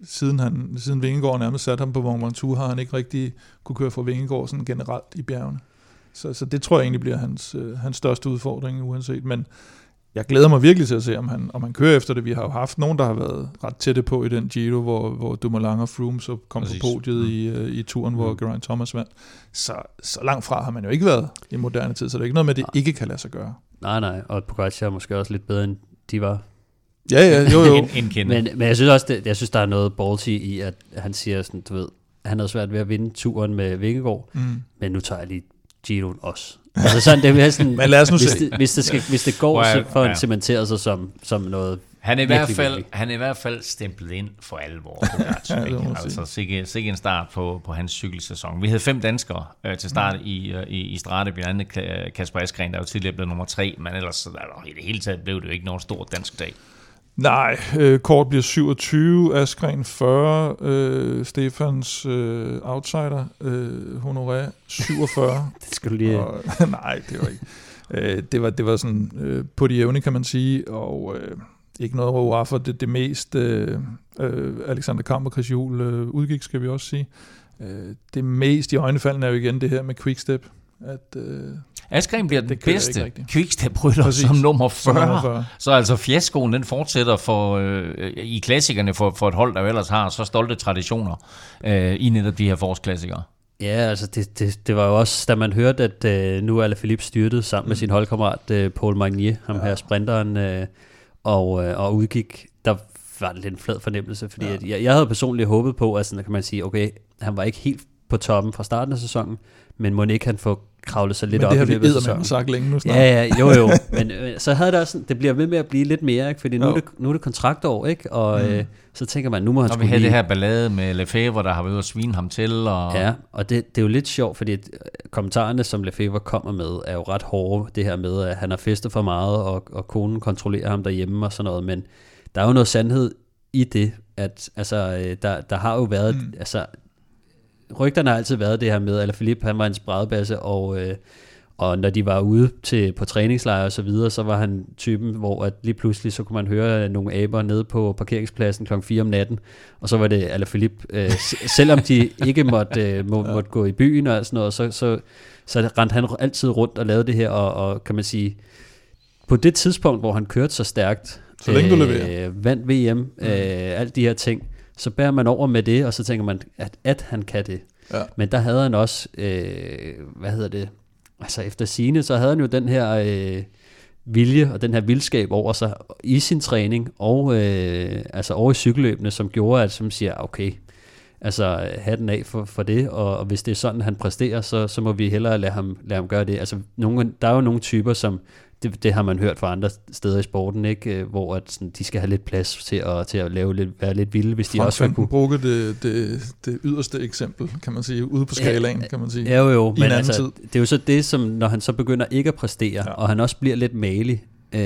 Speaker 3: siden Vingegaard nærmest satte ham på Mont Ventoux, har han ikke rigtig kunne køre for Vingegaard sådan generelt i bjergene. Så det tror jeg egentlig bliver hans største udfordring uanset. Men jeg glæder mig virkelig til at se, om han kører efter det. Vi har jo haft nogen, der har været ret tætte på i den Giro, hvor Dumoulin og Froome så kom på podiet i turen, hvor Geraint Thomas vandt. Så langt fra har man jo ikke været i moderne tid, så det er ikke noget med, at det ikke kan lade sig gøre.
Speaker 4: Nej, og Pogacar er måske også lidt bedre, end de var.
Speaker 3: Ja, jo.
Speaker 4: men jeg synes også, der er noget ballsy i, at han siger sådan, du ved, han havde svært ved at vinde turen med Vingegaard, men nu tager jeg lige Giroen også. Altså sådan, det er sådan,
Speaker 3: men lad os nu se.
Speaker 4: Hvis det går, så får han cementeret sig som noget.
Speaker 2: Han er i hvert fald stemplet ind for alvor. Altså sikke en start på hans cykelsæson. Vi havde 5 danskere til start i Strade, blandt andet Kasper Askren, der jo tidligere blev nummer 3, men ellers i det hele taget blev det jo ikke nogen stor dansk dag.
Speaker 3: Nej, Kort bliver 27, Askren 40, Stefans outsider, Honoré 47.
Speaker 4: Det skal du lige...
Speaker 3: Nej, det var ikke. Det var sådan på de jævne, kan man sige, og ikke noget råd for det mest. Alexander Kamp og Chris Juhl udgik, skal vi også sige. Det mest i øjnefaldene er jo igen det her med Quickstep.
Speaker 2: Askren bliver den bedste Quickstep-rytter som nummer 40. Så altså fiaskoen, den fortsætter i klassikerne for et hold, der ellers har så stolte traditioner i netop de her forårsklassikere.
Speaker 4: Ja, altså det var jo også, da man hørte, at nu er Alaphilippe styrtet sammen med sin holdkammerat Paul Magnier, ham her sprinteren, og udgik, der var det lidt en flad fornemmelse, fordi at jeg havde personligt håbet på, at sådan, kan man sige, okay, han var ikke helt på toppen fra starten af sæsonen, men må ikke han få kravlet sig lidt op i løbet af sæsonen. Men det har vi sagt længe nu snart. Ja, jo. Men så havde det også, det bliver ved med at blive lidt mere, ikke? Fordi nu er det kontraktår, ikke? Og så tænker man, nu må han skulle
Speaker 2: vi have det her ballade med Lefebvre, der har været ude at svine ham til.
Speaker 4: Ja, og det er jo lidt sjovt, fordi kommentarerne, som Lefebvre kommer med, er jo ret hårde. Det her med, at han har festet for meget, og konen kontrollerer ham derhjemme og sådan noget. Men der er jo noget sandhed i det, at altså, der har jo været... Altså, rygterne har altid været det her med, at Philippe, han var en spredbasse, og når de var ude på træningslejre og så videre, så var han typen, hvor at lige pludselig så kunne man høre nogle aber nede på parkeringspladsen kl. 4 om natten, og så var det Alaphilippe, selvom de ikke måtte gå i byen og sådan noget, så rendte han altid rundt og lavede det her, og kan man sige, på det tidspunkt, hvor han kørte så stærkt,
Speaker 3: så længe du leverer,
Speaker 4: vandt VM, alt de her ting, så bærer man over med det, og så tænker man, at han kan det. Ja. Men der havde han også, altså efter sigende, så havde han jo den her vilje og den her vildskab over sig i sin træning, og altså over i cykelløbene, som gjorde, at som siger, okay, altså hatten af for det, og hvis det er sådan, han præsterer, så må vi hellere lade ham gøre det. Altså der er jo nogle typer, som det har man hørt fra andre steder i sporten, ikke, hvor at sådan, de skal have lidt plads til at være lidt vilde, hvis de også kunne
Speaker 3: bruge det yderste eksempel, kan man sige, ude på skalaen, kan man sige.
Speaker 4: Jo, men altså, det er jo så det, som når han så begynder ikke at præstere, og han også bliver lidt malig,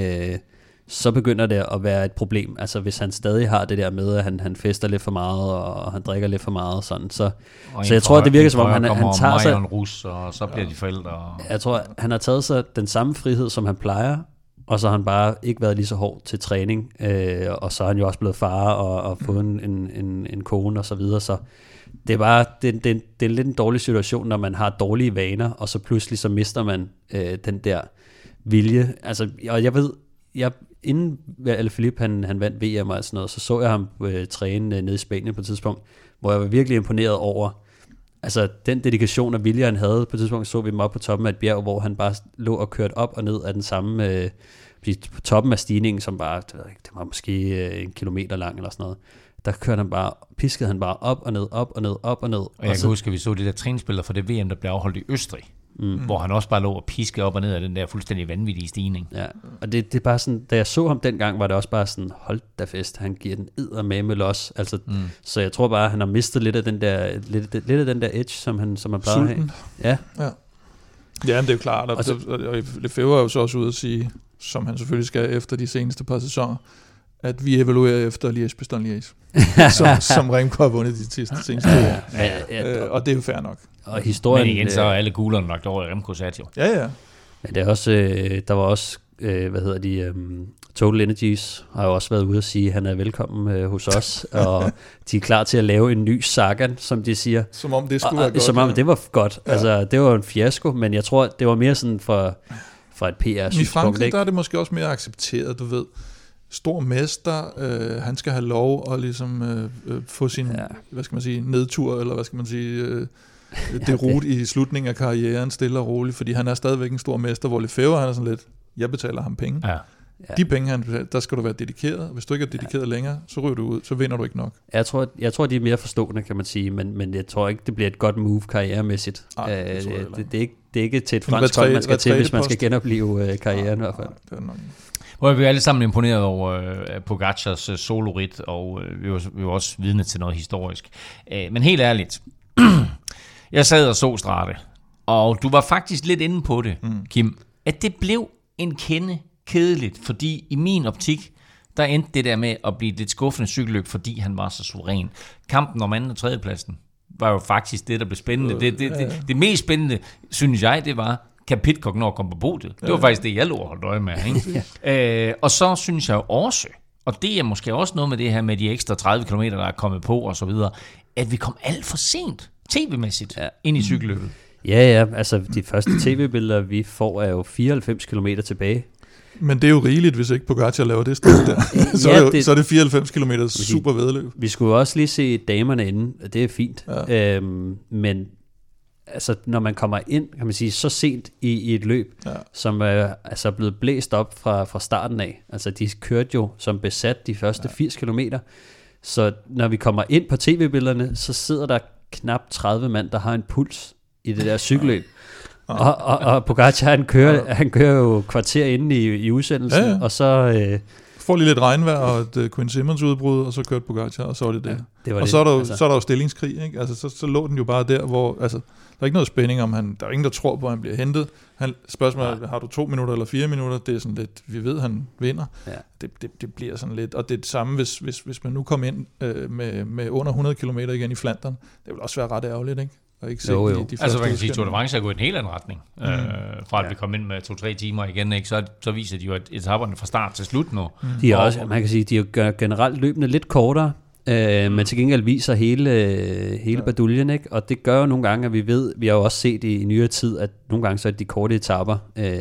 Speaker 4: så begynder det at være et problem. Altså hvis han stadig har det der med, at han fester lidt for meget, og han drikker lidt for meget, sådan, så jeg tror, det virker som om, han tager sig...
Speaker 2: Rus, og så bliver de forældre.
Speaker 4: Jeg tror, han har taget sig den samme frihed, som han plejer, og så har han bare ikke været lige så hård til træning, og så er han jo også blevet far, og fået en kone, og så videre, så det er bare, det er lidt en dårlig situation, når man har dårlige vaner, og så pludselig så mister man den der vilje. Altså, og jeg ved, inden Alaphilippe han vandt VM og sådan noget, så jeg ham træne nede i Spanien på et tidspunkt, hvor jeg var virkelig imponeret over, altså den dedikation og vilje, han havde. På et tidspunkt så vi ham op på toppen af et bjerg, hvor han bare lå og kørte op og ned af den samme, på toppen af stigningen, som bare, det var måske 1 kilometer lang eller sådan noget. Der piskede han bare op og ned, op og ned, op og ned.
Speaker 2: Og jeg kan huske, at vi så de der træningsbilleder fra det VM, der blev afholdt i Østrig. Hvor han også bare lå og piskede op og ned af den der fuldstændig vanvittige stigning.
Speaker 4: Ja, og det er bare sådan, da jeg så ham dengang, var det også bare sådan, hold da fest, han giver den eddermame los. Altså, så jeg tror bare, han har mistet lidt af den der, lidt af den der edge, som han plejede at have. Ja,
Speaker 3: men det er jo klart, og Lefebvre er jo så også ude at sige, som han selvfølgelig skal efter de seneste par sæsoner, at vi evaluerer efter Liège-Bastogne-Liège, som Remco har vundet de seneste år. Og det er jo fair nok.
Speaker 2: Og historien, men igen, så er alle gulderne lagt over i Remco Saggio.
Speaker 3: Ja.
Speaker 4: Men det er også, der var også, Total Energies har jo også været ude at sige, at han er velkommen hos os, og de er klar til at lave en ny Sagan, som de siger.
Speaker 3: Som om det skulle være godt.
Speaker 4: Som om det var godt. Ja. Altså, det var en fiasko, men jeg tror, det var mere sådan fra et PR-synspunkt.
Speaker 3: I Frankrig, der er det måske også mere accepteret, du ved. Stor mester, han skal have lov at ligesom få sin, hvad skal man sige, nedtur, eller hvad skal man sige, det rute i slutningen af karrieren, stille og roligt, fordi han er stadigvæk en stor mester, hvor Lefebvre, han er sådan lidt, jeg betaler ham penge. De penge, han betaler, der skal du være dedikeret. Hvis du ikke er dedikeret længere, så ryger du ud, så vinder du ikke nok.
Speaker 4: Jeg tror, de er mere forstående, kan man sige, men jeg tror ikke, det bliver et godt move karrieremæssigt. Det er ikke til et fransk hold, man skal til, hvis man skal genopleve karrieren i hvert fald.
Speaker 3: Det er nok.
Speaker 2: Hvor vi er alle sammen imponeret over Pogacars solorit, og vi var også vidne til noget historisk. Men helt ærligt, jeg sad og så Strade, og du var faktisk lidt inde på det, Kim, at det blev en kende kedeligt, fordi i min optik, der endte det der med at blive lidt skuffende cykelløb, fordi han var så suveræn. Kampen om anden og tredje pladsen var jo faktisk det, der blev spændende. Det mest spændende, synes jeg, det var, kan Pidcock nå at komme på podiet. Det var faktisk det, jeg lå og holdt øje med. Ikke? Og så synes jeg jo også, og det er måske også noget med det her med de ekstra 30 km, der er kommet på og så videre, at vi kom alt for sent, tv-mæssigt, ind i cykelløbet.
Speaker 4: Ja, altså de første tv-billeder, vi får, er jo 94 km tilbage.
Speaker 3: Men det er jo rigeligt, hvis ikke Pogacar laver det sted der. Så er det 94 km super vedløb.
Speaker 4: Vi skulle jo også lige se damerne inden, og det er fint. Ja. Men altså, når man kommer ind, kan man sige, så sent i et løb, som er altså blevet blæst op fra starten af. Altså, de kørte jo som besat de første 80 kilometer. Så når vi kommer ind på tv-billederne, så sidder der knap 30 mand, der har en puls i det der cykelløb. Og Pogacar, han kører jo kvarter inde i udsendelsen, og så...
Speaker 3: får lige lidt regnvejr og et Quinn Simmons udbrud, og så kørte Pogacar, og så var det det. Ja, det var og det. Så er der jo stillingskrig, ikke? Altså, så lå den jo bare der, hvor... Altså, der er ikke noget spænding om, der er ingen, der tror på, at han bliver hentet. Spørgsmålet er, har du 2 minutter eller 4 minutter? Det er sådan lidt, vi ved, han vinder. Ja. Det bliver sådan lidt... Og det er det samme, hvis man nu kommer ind med under 100 km igen i Flandern. Det vil også være ret ærgerligt, ikke?
Speaker 2: Jo. Altså man kan sige, at Tour de France er gået i en helt anden retning. Fra at vi kom ind med 2-3 timer igen, ikke? Så viser de jo, at etaperne fra start til slut nu.
Speaker 4: De er også, man kan sige, de er generelt løbende lidt kortere, men til gengæld viser hele baduljen, ikke? Og det gør jo nogle gange, at vi har jo også set i nyere tid, at nogle gange så er de korte etaper,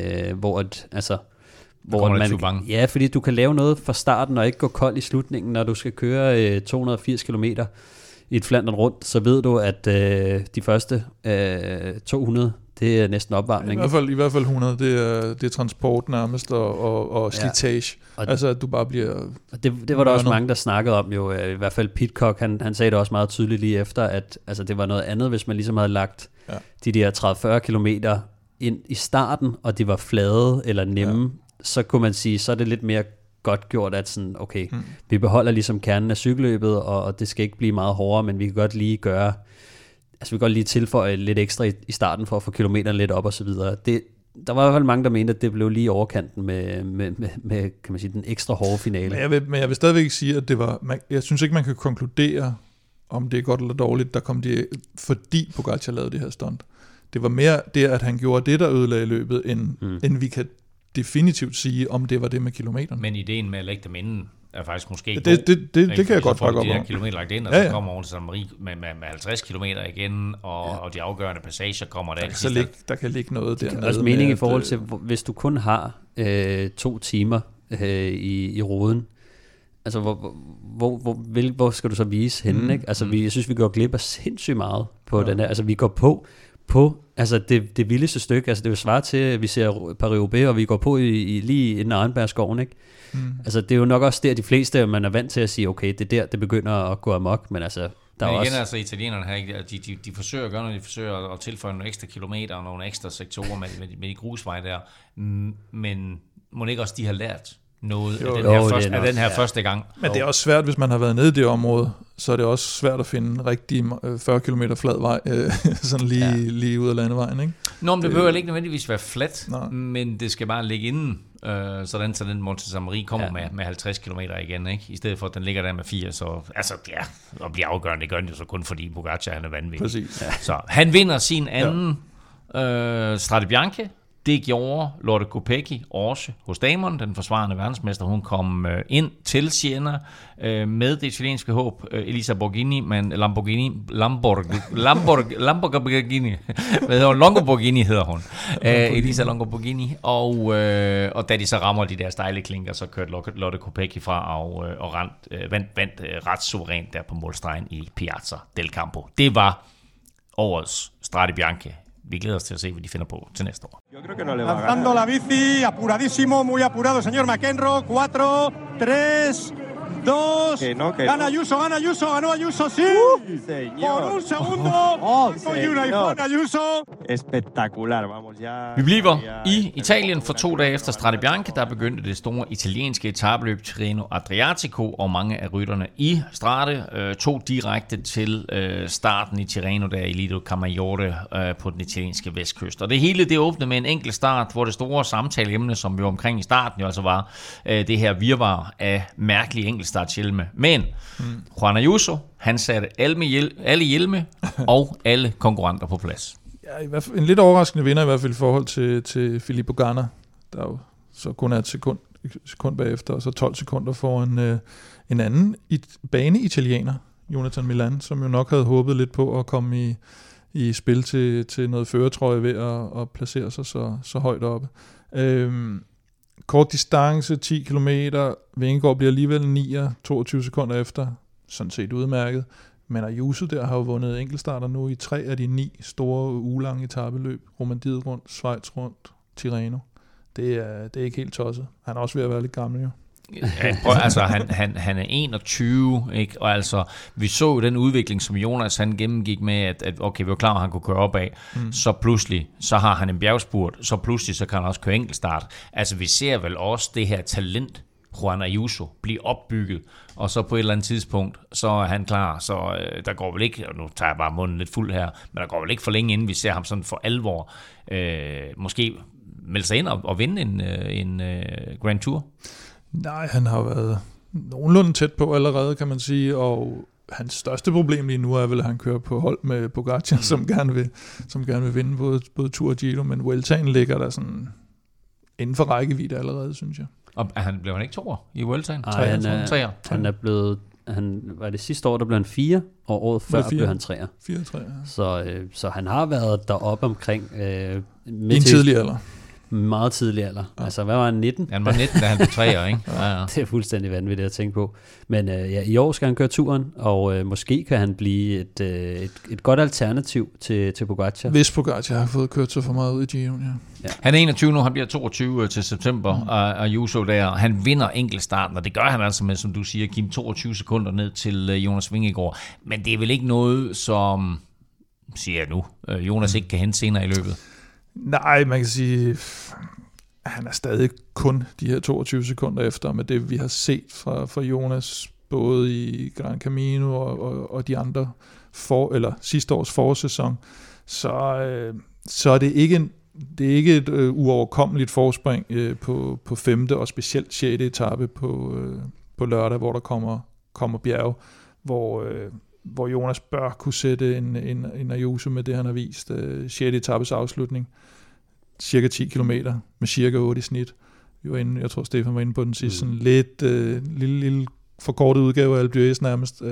Speaker 4: hvor man, ja, fordi du kan lave noget fra starten og ikke gå kold i slutningen, når du skal køre 280 kilometer i et Flandern rundt, så ved du, at de første 200, det er næsten opvarmning.
Speaker 3: I hvert fald 100, det er transport nærmest og slitage. Ja. Altså, at du bare bliver...
Speaker 4: Det var der også mange, der snakkede om jo. I hvert fald Pidcock, han sagde det også meget tydeligt lige efter, at altså, det var noget andet, hvis man ligesom havde lagt de der 30-40 kilometer ind i starten, og de var flade eller nemme, så kunne man sige, så er det lidt mere godt gjort, at sådan, okay, vi beholder ligesom kernen af cykelløbet, og det skal ikke blive meget hårdere, men vi kan godt lige gøre, altså vi kan godt lige tilføje lidt ekstra i starten, for at få kilometeren lidt op og så videre. Der var i hvert fald mange, der mente, at det blev lige overkanten med kan man sige, den ekstra hårde finale.
Speaker 3: Men jeg vil stadigvæk sige, at det var, jeg synes ikke, man kan konkludere, om det er godt eller dårligt, der kom det, fordi Pogacar lavede det her stunt. Det var mere det, at han gjorde det, der ødelagde løbet, end vi kan definitivt sige, om det var det med kilometerne.
Speaker 2: Men ideen med at lægge dem inden er faktisk måske god.
Speaker 3: Det kan jeg godt bakke op om.
Speaker 2: Så får de kilometer lagt ind, og så kommer over til San Marie med 50 kilometer igen, og de afgørende passager kommer der.
Speaker 3: Der kan ligge noget der.
Speaker 4: Det er også mening i forhold til, hvis du kun har 2 timer i roden, altså hvor skal du så vise henne? Ikke? Altså jeg synes, vi går glip af sindssygt meget på den her. Altså vi går på altså det vildeste stykke, altså det vil svare til, at vi ser Paris-Roubaix, og vi går på lige inden Arnbergskoven, ikke? Altså det er jo nok også der, de fleste, man er vant til at sige, okay, det er der, det begynder at gå amok, men altså, der er også...
Speaker 2: altså italienerne her, ikke? De forsøger at gøre noget, de forsøger at tilføje nogle ekstra kilometer, og nogle ekstra sektorer med de grusveje der, men må ikke også de har lært noget af den her første gang.
Speaker 3: Men det er også svært, hvis man har været nede i det område, så er det også svært at finde rigtig 40 km flad vej, sådan lige ud af landevejen, ikke?
Speaker 2: Nå, men det behøver ikke nødvendigvis være fladt, men det skal bare ligge inden, sådan så den Monte San Marie kommer med 50 km igen, ikke? I stedet for, at den ligger der med 80, og bliver afgørende, det gør den jo så kun fordi Pogacar, han er vanvittig.
Speaker 3: Præcis.
Speaker 2: Ja. Så han vinder sin anden Strade Bianche. Det gjorde Lotte Kopecky også hos damerne, den forsvarende verdensmester. Hun kom ind til Siena med det italienske håb, Elisa Borghini, men Lamborghini, Longoborghini hedder hun. Elisa Longoborghini, og da de så rammer de der stejle klinker, så kørte Lotte Kopecky fra og vandt ret suverænt der på målstregen i Piazza del Campo. Det var årets Strade Bianche. vi glæder os til at se, hvad de finder på til næste år.
Speaker 5: Lanzando la bici, apuradísimo, muy apurado, señor McEnroe. 4, 3, 2. Gana Ayuso, ganó Ayuso, sí. Por un segundo. Juan Ayuso.
Speaker 6: Espectacular, vamos ya.
Speaker 2: Vi bliver i Italien for 2 dage efter Strade Bianche, der begyndte det store italienske etapeløb Tirreno Adriatico, og mange af rytterne i Strade tog direkte til starten i Tirreno, der i Lido Camaiore på den italienske vestkyst. Og det hele det åbnede med en enkelt start, hvor det store samtaleemne, som vi var omkring i starten, jo altså var det her virvar af mærkelige enkeltstartshjelme. Men Juan Ayuso, han satte alle hjelme og alle konkurrenter på plads.
Speaker 3: Ja, i hvert fald en lidt overraskende vinder i hvert fald i forhold til Filippo Ganna, der jo så kun er et sekund bagefter, og så 12 sekunder foran en anden bane-italiener, Jonathan Milan, som jo nok havde håbet lidt på at komme i spil til noget førertrøje ved at placere sig så højt oppe. Kort distance, 10 km, Vingegaard bliver alligevel 9, 22 sekunder efter, sådan set udmærket. Men Ayuso der har jo vundet enkeltstarter nu i 3 af de 9 store ugelange etapeløb. Romandiet rundt, Schweiz rundt, Tirreno. Det er ikke helt tosset. Han er også ved at være lidt gammel, jo.
Speaker 2: Ja, altså han er 21, ikke? Og altså vi så den udvikling, som Jonas han gennemgik med, at okay, vi var klar, at han kunne køre opad, så pludselig så har han en bjergspurt, så pludselig så kan han også køre enkeltstart. Altså vi ser vel også det her talent Juan Ayuso blive opbygget, og så på et eller andet tidspunkt, så er han klar, så der går vel ikke, og nu tager jeg bare munden lidt fuld her, men der går vel ikke for længe inden vi ser ham sådan for alvor, måske melde sig ind og vinde en Grand Tour. Nej,
Speaker 3: han har været nogenlunde tæt på allerede, kan man sige, og hans største problem lige nu er vel, at han kører på hold med Pogacar, som gerne vil vinde både Tour og Giro, men Vueltaen ligger der sådan inden for rækkevidde allerede, synes jeg.
Speaker 2: Og blev han ikke 2'er i Vueltaen?
Speaker 4: Nej, han er blevet, var det sidste år, der blev han 4, og året før blev han 3'er.
Speaker 3: 4-3, ja.
Speaker 4: Så han har været deroppe omkring
Speaker 3: i en tidlig alder.
Speaker 4: Meget tidlig alder. Ja. Altså, hvad var han, 19?
Speaker 2: Han var 19, da han blev 3'er, ikke?
Speaker 4: Ja. Det er fuldstændig vanvittigt at tænke på. Men i år skal han køre turen, og måske kan han blive et godt alternativ til Pogacar.
Speaker 3: Hvis Pogacar har fået kørt så for meget ud i Giroen, ja.
Speaker 2: Han er 21 nu, han bliver 22 til september, og Ayuso der, han vinder enkeltstarten, og det gør han altså med, som du siger, Kim, 22 sekunder ned til Jonas Vingegaard. Men det er vel ikke noget, som, siger jeg nu, Jonas ikke kan hente senere i løbet?
Speaker 3: Nej, man kan sige, han er stadig kun de her 22 sekunder efter, med det vi har set fra Jonas, både i Gran Camino og de andre sidste års forårssæson, så er det ikke et uoverkommeligt forspring på 5. og specielt 6. etape på lørdag, hvor der kommer bjerge, hvor Jonas bør kunne sætte en Ayuso med det, han har vist. 6. etapes afslutning. Cirka 10 kilometer med cirka 8 i snit. Jeg tror, Stefan var inde på den sidste. Sådan lidt lille forkortet udgave af Alpe d'Huez nærmest.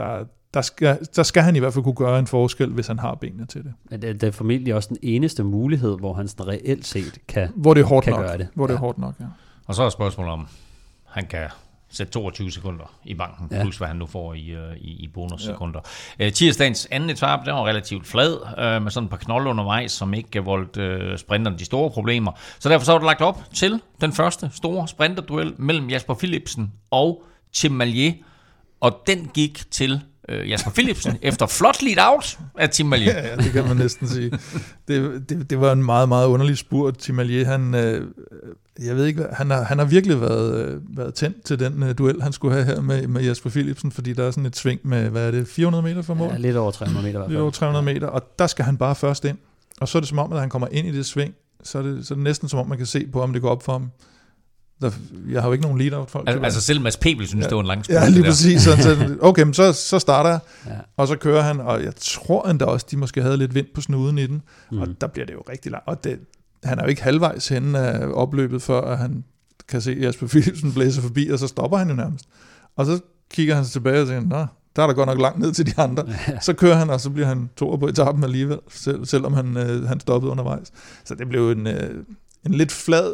Speaker 3: Der skal han i hvert fald kunne gøre en forskel, hvis han har benene til det.
Speaker 4: Men det er formentlig også den eneste mulighed, hvor han sådan reelt set kan gøre det.
Speaker 3: Hvor det er hårdt nok, ja.
Speaker 2: Og så er spørgsmålet om, han kan sætte 22 sekunder i banken, plus hvad han nu får i bonussekunder. Ja. Tirsdagens anden etape, den var relativt flad, med sådan et par knolde undervejs, som ikke voldt sprinterne de store problemer. Så derfor så var det lagt op til den første store sprinterduel mellem Jasper Philipsen og Tim Mallier, og den gik til Jasper Philipsen efter flot lead out af Tim Mallier.
Speaker 3: Ja, det kan man næsten sige. Det var en meget, meget underlig spurt. Tim Mallier, jeg ved ikke, han har virkelig været tændt til den duel, han skulle have her med Jasper Philipsen, fordi der er sådan et sving med, hvad er det, 400 meter fra mål?
Speaker 4: Ja, lidt over 300 meter i hvert fald.
Speaker 3: Lidt over 300 meter, og der skal han bare først ind. Og så er det som om, at han kommer ind i det sving, så er det næsten som om, man kan se på, om det går op for ham. Jeg har jo ikke nogen lead-out-folk.
Speaker 2: Altså selv Mads Pebel synes, det var en lang spurt.
Speaker 3: Ja, lige præcis. Okay, men så starter jeg, og så kører han, og jeg tror endda også, de måske havde lidt vind på snuden i den, og der bliver det jo rigtig langt. Og han er jo ikke halvvejs henne af opløbet, før at han kan se Jasper Philipsen blæse forbi, og så stopper han jo nærmest. Og så kigger han sig tilbage og siger, nå, der er der godt nok langt ned til de andre. Så kører han, og så bliver han toer på etappen alligevel, selvom han stoppede undervejs. Så det blev en lidt flad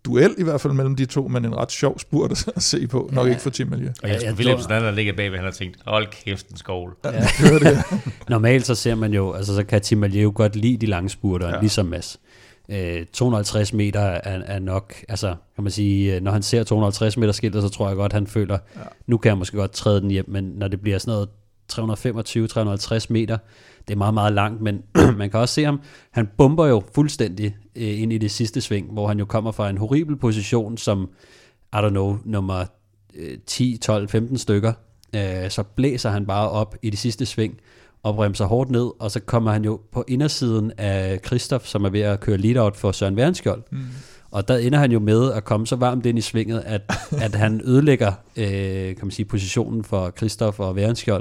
Speaker 3: duel i hvert fald mellem de to, men en ret sjov spurt at se på, nok ikke for Team Malje.
Speaker 2: Og Jesper Philipsen, der ligger bagved, han har tænkt, hold kæft, en skovl.
Speaker 3: Ja, det.
Speaker 4: Normalt så ser man jo, altså så kan Team Malje jo godt lide de lange spurter, ligesom Mads. 250 meter er nok, altså kan man sige, når han ser 250 meter skiltet, så tror jeg godt, han føler, nu kan jeg måske godt træde den hjem, men når det bliver sådan noget 325-350 meter, det er meget, meget langt, men man kan også se ham, han bomber jo fuldstændig ind i det sidste sving, hvor han jo kommer fra en horribel position, som, I don't know, nummer 10, 12, 15 stykker, så blæser han bare op i det sidste sving, og bremser hårdt ned, og så kommer han jo på indersiden af Christoph, som er ved at køre lead-out for Søren Værenskjold. Og der ender han jo med at komme så varmt ind i svinget, at han ødelægger kan man sige, positionen for Christoph og Værenskjold.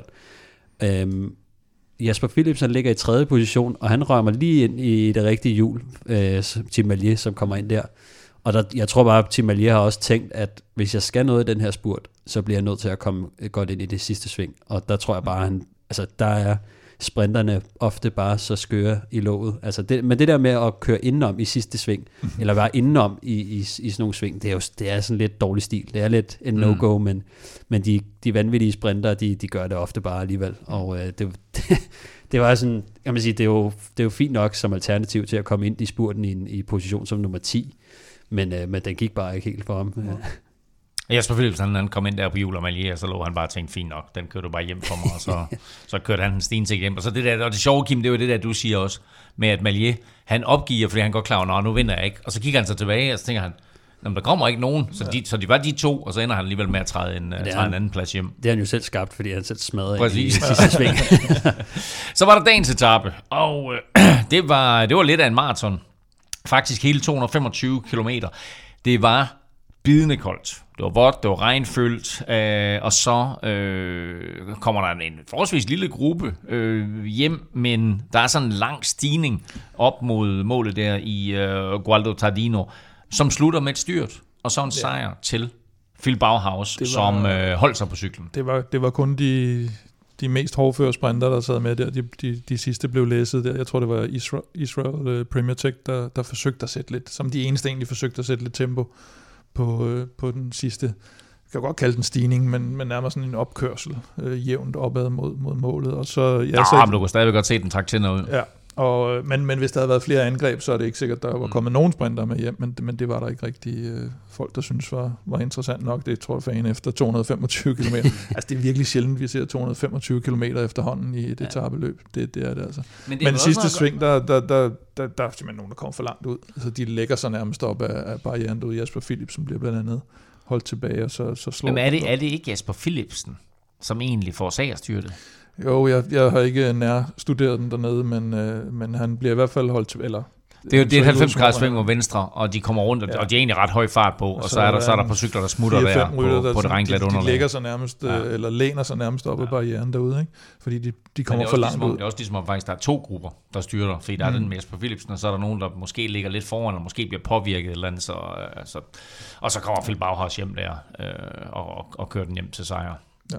Speaker 4: Jasper Philipsen ligger i 3. position, og han rømmer lige ind i det rigtige hjul, Team Malje, som kommer ind der. Og jeg tror bare, at Team Malje har også tænkt, at hvis jeg skal noget i den her spurt, så bliver jeg nødt til at komme godt ind i det sidste sving. Og der tror jeg bare, der er sprinterne ofte bare så skøre i låget. Altså men det der med at køre indenom i sidste sving, eller være indenom i sådan nogle sving, det er sådan lidt dårlig stil. Det er lidt en no-go, men de vanvittige sprinter, de gør det ofte bare alligevel. Og det var sådan, kan man sige, det er jo fint nok som alternativ til at komme ind i spurten i position som nummer 10, men den gik bare ikke helt for ham.
Speaker 2: Jesper Philipsen, han kom ind der på Hjul og Malje, og så lå han bare og tænkte, fint nok, den kørte du bare hjem for mig, og så kørte han den stensigt hjem. Og så det der, og det sjove, Kim, det var det der, du siger også, med at Malje, han opgiver, fordi han går klar over, nu vinder jeg ikke. Og så kigger han så tilbage, og så tænker han, der kommer ikke nogen, så de var de to, og så ender han alligevel med at træde en anden plads hjem.
Speaker 4: Det har han jo selv skabt, fordi han selv smadrede i sidste sving.
Speaker 2: Så var der dagens etape, og det var lidt af en maraton. Faktisk hele 225 kilometer. Det var bidende koldt. Det var vådt, det var regnfyldt, og så kommer der en forholdsvis lille gruppe hjem, men der er sådan en lang stigning op mod målet der i Gualdo Tardino, som slutter med et styrt, og så en sejr til Phil Bauhaus, som holdt sig på cyklen.
Speaker 3: Det var kun de mest hårdføre sprinter, der sad med der. De sidste blev læsset der. Jeg tror, det var Israel Premier Tech, der forsøgte at sætte lidt, som de eneste egentlig forsøgte at sætte lidt tempo på den sidste, jeg kan godt kalde den stigning, men nærmere sådan en opkørsel jævnt opad mod målet. Og så,
Speaker 2: men du kunne stadigvæk godt se, den trak til noget.
Speaker 3: Ja, men hvis der havde været flere angreb, så er det ikke sikkert, der var kommet nogen sprinter med hjem, men det var der ikke rigtig folk, der synes var interessant nok. Det tror jeg fan efter 225 km. Altså det er virkelig sjældent, vi ser 225 km efterhånden i et etapeløb. Det er det altså. Men sidste sving, der er simpelthen nogen, der kommer for langt ud. Altså de lægger sig nærmest op af barrieren derude. Jasper Philipsen bliver blandt andet holdt tilbage, og så slår.
Speaker 2: Men er det ikke Jasper Philipsen, som egentlig forårsager styrtet?
Speaker 3: Jo, jeg har ikke studeret den dernede, men han bliver i hvert fald holdt til, eller
Speaker 2: det er et 90-graders sving mod venstre, og de kommer rundt, og de er egentlig ret høj fart på, og så er der på cykler, der smutter der på det regnglat underlag.
Speaker 3: De lægger sig nærmest, eller læner sig nærmest op ad barrieren derude, ikke? Fordi de kommer for langt ud.
Speaker 2: Det er også ligesom, at faktisk der er 2 grupper, der styrter, fordi der er den med Jesper Philipsen, og så er der nogen, der måske ligger lidt foran, og måske bliver påvirket eller andet, og så kommer Phil Bauhaus hjem der, og kører den hjem til sejr.
Speaker 3: Ja.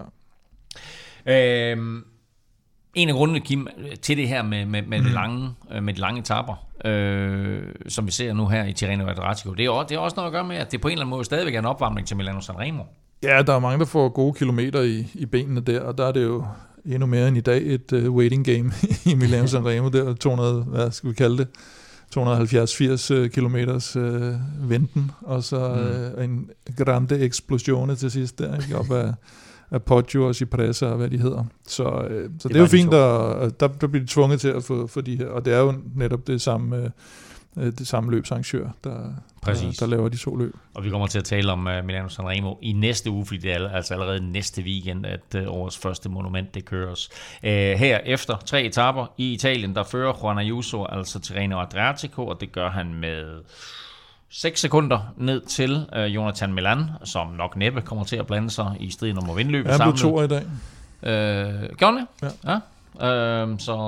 Speaker 2: En af grundene, Kim, til det her med de lange etapper, som vi ser nu her i Tirreno Adriatico, det er også noget at gøre med, at det på en eller anden måde stadigvæk er en opvarmning til Milano Sanremo.
Speaker 3: Ja, der er mange, der får gode kilometer i benene der, og der er det jo endnu mere end i dag et waiting game i Milano Sanremo, der 200, hvad skal vi kalde det, 270-80 kilometers venten, og så en grande explosione til sidst der, ikke, op af Poggio og Cipressa og hvad de hedder. Så det er jo fint, der bliver de tvunget til at få de her, og det er jo netop det samme løbsarrangør, der laver de 2 løb.
Speaker 2: Og vi kommer til at tale om Milano Sanremo i næste uge, fordi det er altså allerede næste weekend, at årets første monument, det køres. Her efter 3 etaper i Italien, der fører Juan Ayuso altså Tirreno Adriatico, og det gør han med 6 sekunder ned til Jonathan Milan, som nok næppe kommer til at blande sig i striden om at vinde løbet samlet.
Speaker 3: Han blev 2'er i dag.
Speaker 2: Gjorde det? Ja. Så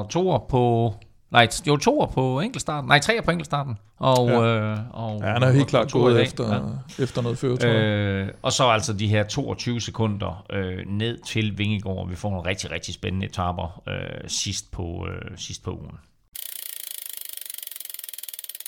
Speaker 2: 2'er på enkeltstarten. Nej, 3'er på enkeltstarten. Og
Speaker 3: han er helt klart gået efter noget førertøj.
Speaker 2: Og så altså de her 22 sekunder ned til Vingegaard. Vi får nogle rigtig, rigtig spændende etaper sidst på ugen.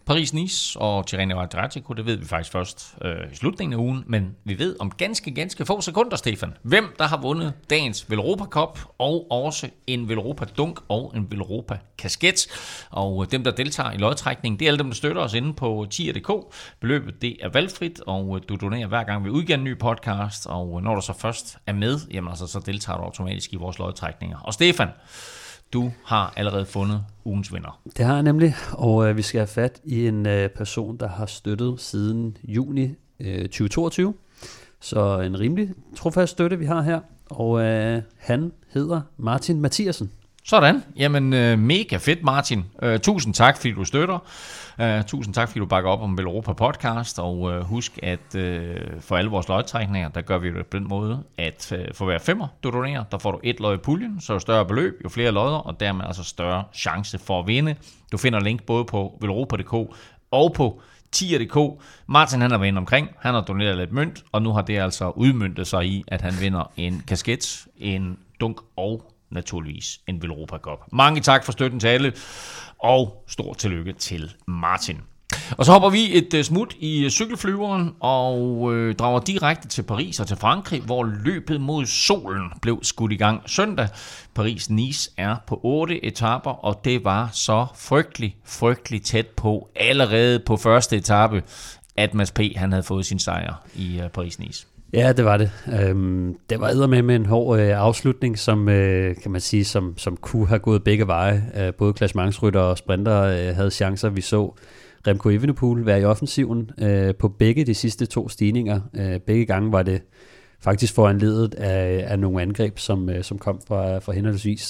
Speaker 2: Paris-Nice og Tirreno-Adriatico, det ved vi faktisk først i slutningen af ugen, men vi ved om ganske få sekunder, Stefan, hvem der har vundet dagens Velropa Cup, og også en Velropa Dunk og en Velropa Kasket. Og dem, der deltager i lodtrækningen, det er alle dem, der støtter os inde på tier.dk. Beløbet, det er valgfrit, og du donerer hver gang vi udgiver en ny podcast, og når du så først er med, jamen altså, så deltager du automatisk i vores lodtrækninger. Og Stefan, du har allerede fundet ugens vinder.
Speaker 4: Det har jeg nemlig, og vi skal have fat i en person, der har støttet siden juni 2022. Så en rimelig trofast støtte, vi har her. Og han hedder Martin Mathiasen.
Speaker 2: Sådan. Jamen, mega fedt, Martin. Tusind tak, fordi du støtter. Tusind tak, fordi du bakker op om Velropa Podcast. Og husk, at for alle vores lodtrækninger, der gør vi det på den måde, at for hver 5'er, du donerer, der får du 1 lod i puljen, så jo større beløb, jo flere lodder, og dermed altså større chance for at vinde. Du finder link både på velropa.dk og på tier.dk. Martin, han har været inde omkring, han har doneret lidt mønt, og nu har det altså udmøntet sig i, at han vinder en kasket, en dunk og naturligvis en Velropa Cup. Mange tak for støtten til alle, og stort tillykke til Martin. Og så hopper vi et smut i cykelflyveren og drager direkte til Paris og til Frankrig, hvor løbet mod solen blev skudt i gang søndag. Paris-Nice er på 8 etaper, og det var så frygtelig tæt på allerede på første etape, at Mads P. han havde fået sin sejr i Paris-Nice.
Speaker 4: Ja, det var det. Det var eddermame med en hård afslutning, som kan man sige, som kunne have gået begge veje. Både klassementsrytter og sprinter havde chancer. Vi så Remco Evenepoel være i offensiven på begge de sidste 2 stigninger. Begge gange var det faktisk foranledet af nogle angreb, som kom fra henholdsvis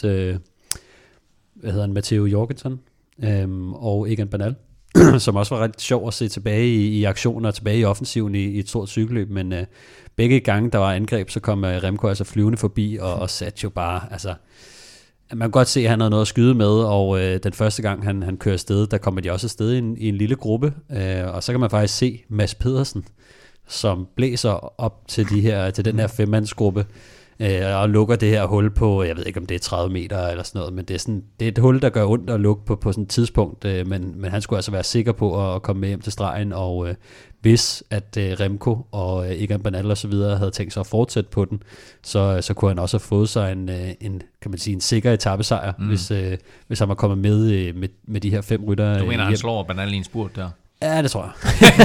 Speaker 4: Matteo Jorgensen og Egan Bernal, som også var ret sjov at se tilbage i aktioner, tilbage i offensiven i et stort cykelløb, men begge gange der var angreb, så kom Remco altså flyvende forbi og satte jo bare, altså man kan godt se, at han havde noget at skyde med, og den første gang han kører afsted, der kommer de også afsted i en lille gruppe, og så kan man faktisk se Mads Pedersen, som blæser op til den her 5-mandsgruppe, og lukker det her hul på, jeg ved ikke om det er 30 meter eller sådan noget, men det er et hul, der gør ondt at lukke på sådan et tidspunkt, men han skulle altså være sikker på at komme med hjem til stregen, og hvis at Remco og Egan Bernal og så videre havde tænkt sig at fortsætte på den, så kunne han også have fået sig en kan man sige, en sikker etapesejr, hvis han var kommet med de her 5 rytter.
Speaker 2: Du mener, han slår Bernal i en spurt der?
Speaker 4: Ja, det tror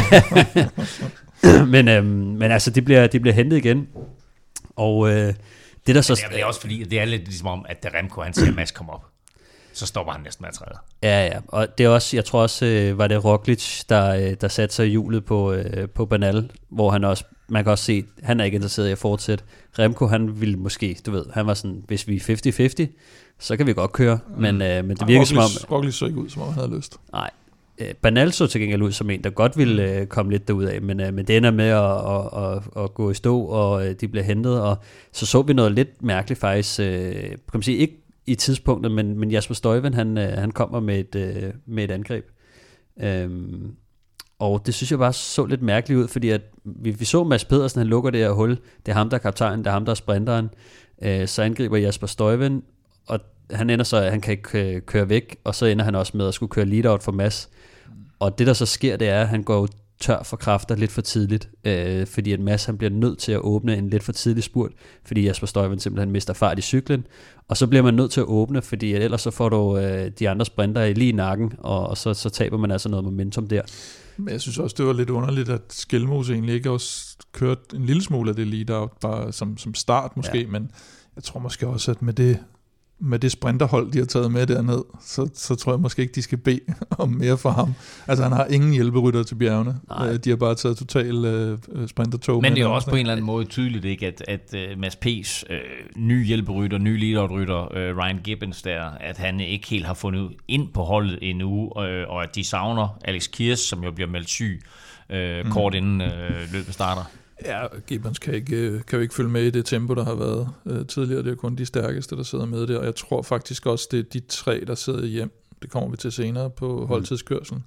Speaker 4: jeg. men altså, de bliver hentet igen. Og det der så...
Speaker 2: Det er også fordi, det er lidt ligesom om, at da Remco han ser Mads komme op, så stopper han næsten med at træde.
Speaker 4: Ja, og det er også, jeg tror også, var det Roglic, der satte sig i hjulet på Bernal, hvor han også, man kan også se, han er ikke interesseret i at fortsætte. Remco, han ville måske, du ved, han var sådan, hvis vi er 50-50, så kan vi godt køre, men det virker som om...
Speaker 3: Roglic så ikke ud, som om han havde lyst.
Speaker 4: Nej. Bernal så til gengæld ud som en, der godt ville komme lidt derud af, men det ender med at gå i stå, og de bliver hentet, og så vi noget lidt mærkeligt faktisk, kan man sige, ikke i tidspunktet, men Jasper Stuyven, han kommer med et angreb. Og det synes jeg bare så lidt mærkeligt ud, fordi at vi så Mads Pedersen, han lukker det her hul, det er ham, der er kaptajnen, det er ham, der er sprinteren, så angriber Jasper Stuyven, og han ender så, at han kan ikke køre væk, og så ender han også med at skulle køre lead-out for Mads. Og det, der så sker, det er, at han går tør for kræfter lidt for tidligt, fordi at Mads han bliver nødt til at åbne en lidt for tidlig spurt, fordi Jasper Stuyven simpelthen mister fart i cyklen, og så bliver man nødt til at åbne, fordi ellers så får du de andre sprinter lige i nakken, og så taber man altså noget momentum der.
Speaker 3: Men jeg synes også, det var lidt underligt, at Skelmose egentlig ikke også kørte en lille smule af det lead-out, bare som start måske, men jeg tror måske også, at med det sprinterhold, de har taget med derned, så tror jeg måske ikke, de skal bede om mere for ham. Altså, han har ingen hjælperytter til bjergene. De har bare taget total sprintertog.
Speaker 2: Men det er også på en eller anden måde tydeligt, ikke, at Mads P's nye hjælperytter, nye lead-out-rytter, Ryan Gibbons der, at han ikke helt har fundet ind på holdet endnu, og at de savner Alex Kiers, som jo bliver meldt syg kort inden løbet starter.
Speaker 3: Ja, Gibbons kan jo ikke følge med i det tempo, der har været tidligere. Det er kun de stærkeste, der sidder med der. Og jeg tror faktisk også, det er de 3, der sidder hjem. Det kommer vi til senere på holdtidskørselen.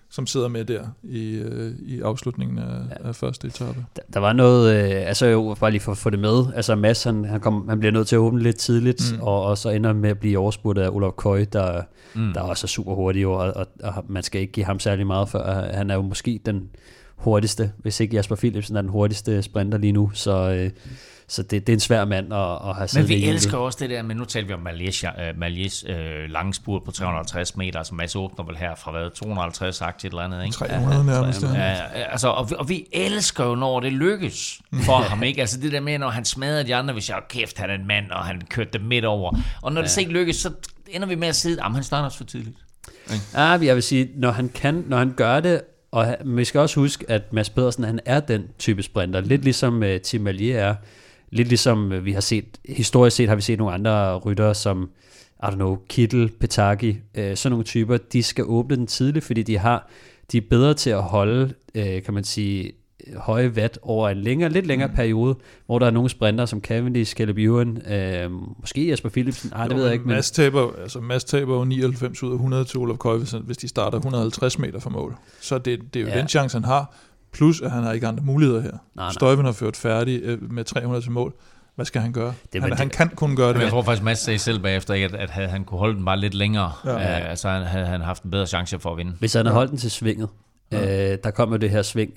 Speaker 3: som sidder med der i afslutningen af første etape.
Speaker 4: Der var noget, jo bare lige for at få det med, altså Mads, han bliver nødt til at åbne lidt tidligt, og så ender med at blive overspurtet af Olaf Koy, der også er super hurtig, og man skal ikke give ham særlig meget, for han er jo måske den hurtigste, hvis ikke Jasper Philipsen er den hurtigste sprinter lige nu, så det er en svær mand at have siddet.
Speaker 2: Men vi elsker også det der, men nu taler vi om Malies lange spurt på 350 meter, altså Mads åbner vel her fra 250-agtigt eller andet, ikke?
Speaker 3: 300 nærmest.
Speaker 2: Altså, og vi elsker jo, når det lykkes for ham, ikke? Altså det der med, når han smadrer de andre, hvis jeg kæft, han er en mand, og han kørte dem midt over. Og når det så ikke lykkes, så ender vi med at sidde, han starter også for tidligt.
Speaker 4: Jeg vil sige, når han gør det, og vi skal også huske, at Mads Pedersen, han er den type sprinter, lidt ligesom Tim Merlier er. Lidt ligesom vi har set, historisk set har vi set nogle andre ryttere som, Kittel, Petaki, sådan nogle typer, de skal åbne den tidligt, fordi de er bedre til at holde, kan man sige, høje watt over en lidt længere periode, hvor der er nogle sprinter som Cavendish, Caleb Ewan, måske Jasper Philipsen, det ved jeg ikke.
Speaker 3: Mads taber jo 99 ud af 100 til Olaf Koy, hvis de starter 150 meter fra mål. Så det er jo den chance, han har. Plus, at han har ikke andre muligheder her. Nej. Stuyven har ført færdig med 300 til mål. Hvad skal han gøre? Han kan kun gøre det.
Speaker 2: Jeg tror faktisk, Mads sagde selv bagefter, at havde han kunne holde den bare lidt længere, så havde han haft en bedre chance for at vinde.
Speaker 4: Hvis han havde holdt den til svinget, der kom jo det her sving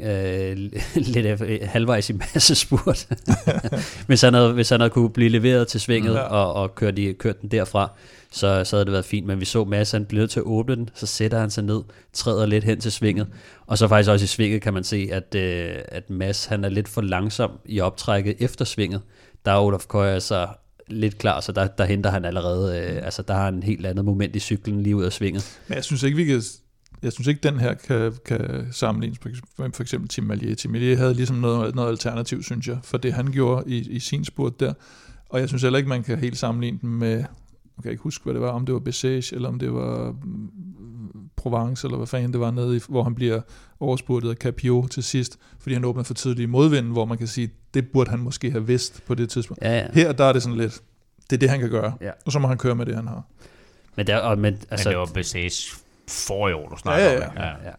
Speaker 4: lidt halvvejs i massespurt. hvis han havde kunne blive leveret til svinget og kørt den derfra, så havde det været fint. Men vi så Mads, han blev nødt til at åbne den, så sætter han sig ned, træder lidt hen til svinget. Og så faktisk også i svinget kan man se, at Mads, han er lidt for langsom i optrækket efter svinget. Der er Olaf Koy altså lidt klar, så der henter han allerede, der har en helt andet moment i cyklen lige ud af svinget.
Speaker 3: Men jeg synes ikke, den her kan sammenlignes med for eksempel Tim Merlier. Tim Merlier havde ligesom noget alternativ, synes jeg, for det han gjorde i sin spurt der. Og jeg synes heller ikke, man kan helt sammenligne den med, jeg kan ikke huske, hvad det var, om det var Bessèges, eller om det var Provence, eller hvad fanden det var nede i, hvor han bliver overspurtet af Capio til sidst, fordi han åbner for tidlig modvinden, hvor man kan sige, det burde han måske have vidst på det tidspunkt. Ja. Her, der er det sådan lidt, det er det, han kan gøre, og så må han køre med det, han har.
Speaker 2: Men det var Bessèges forrige år, du snakker om. Ja.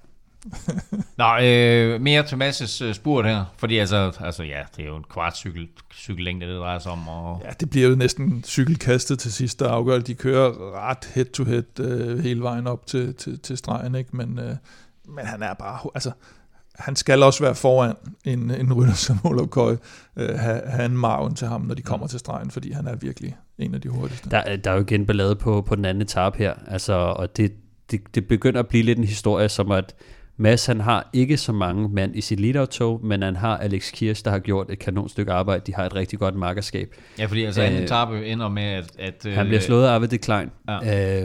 Speaker 2: Nå, mere til Mads' spurt her, fordi det er jo en kvart cykellængde, det drejer sig om. Og...
Speaker 3: Ja, det bliver jo næsten cykelkastet til sidst, der afgør, at de kører ret head-to-head hele vejen op til stregen, ikke? Men han er bare, han skal også være foran en rytter som Olaf Koy, have en margen til ham, når de kommer til stregen, fordi han er virkelig en af de hurtigste.
Speaker 4: Der er jo igen ballade på den anden etape her, og det begynder at blive lidt en historie, som at Mads, han har ikke så mange mand i sit lead-out-tog, men han har Alex Kirch, der har gjort et kanonstykke arbejde. De har et rigtig godt markerskab.
Speaker 2: Ja, fordi anden etape ender med, at
Speaker 4: han bliver slået af Arvid de Klein.
Speaker 2: Ja.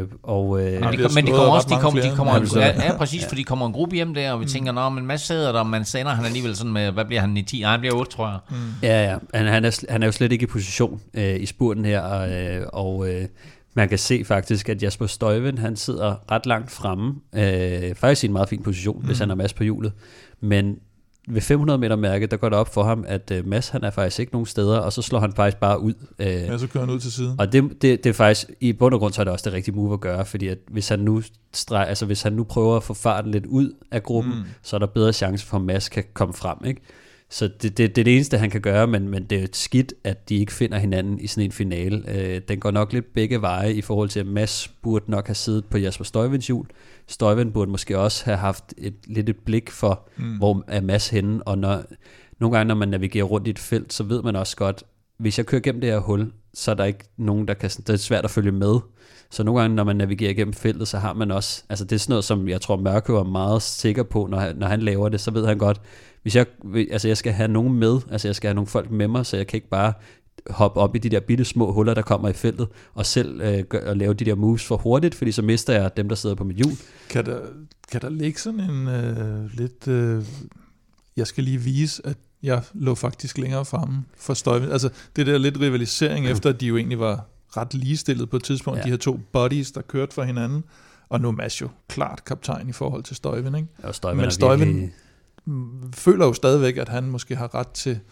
Speaker 2: Men de kommer præcis, for de kommer en gruppe hjem der, og vi tænker, men Mads sidder der, men så ender han alligevel sådan med, hvad bliver han i 10? Han bliver 8, tror jeg.
Speaker 4: Ja. Han er jo slet ikke i position i spurten her, og man kan se faktisk, at Jasper Stuyven, han sidder ret langt fremme, faktisk i en meget fin position, hvis han har Mads på hjulet. Men ved 500 meter mærke, der går det op for ham, at Mads, han er faktisk ikke nogen steder, og så slår han faktisk bare ud.
Speaker 3: Så kører han ud til siden.
Speaker 4: Og det er faktisk, i bund og grund, så er det også det rigtige move at gøre, fordi at hvis han nu prøver at få farten lidt ud af gruppen, så er der bedre chance for, at Mads kan komme frem, ikke? Så det er det eneste, han kan gøre, men det er jo skidt, at de ikke finder hinanden i sådan en finale. Den går nok lidt begge veje i forhold til, at Mads burde nok have siddet på Jasper Stuyvens hjul. Stuyven burde måske også have haft lidt et blik for, hvor er Mads henne. Og nogle gange, når man navigerer rundt i et felt, så ved man også godt, hvis jeg kører gennem det her hul, så er der ikke nogen, det er svært at følge med. Så nogle gange, når man navigerer gennem feltet, så har man også, det er sådan noget, som jeg tror, Mørkøv er meget sikker på, når han laver det, så ved han godt, hvis jeg skal have nogen med, jeg skal have nogle folk med mig, så jeg kan ikke bare hoppe op i de der bitte små huller, der kommer i feltet, og selv og lave de der moves for hurtigt, fordi så mister jeg dem, der sidder på mit hjul.
Speaker 3: Kan der ligge sådan en lidt... jeg skal lige vise, at jeg lå faktisk længere fremme for Stuyven. Det der lidt rivalisering, efter at de jo egentlig var ret ligestillet på et tidspunkt, de her to buddies, der kørte for hinanden, og nu er Mads jo klart kaptajn i forhold til Stuyven, ikke?
Speaker 4: Men Stuyven
Speaker 3: føler jo stadigvæk, at han måske har ret til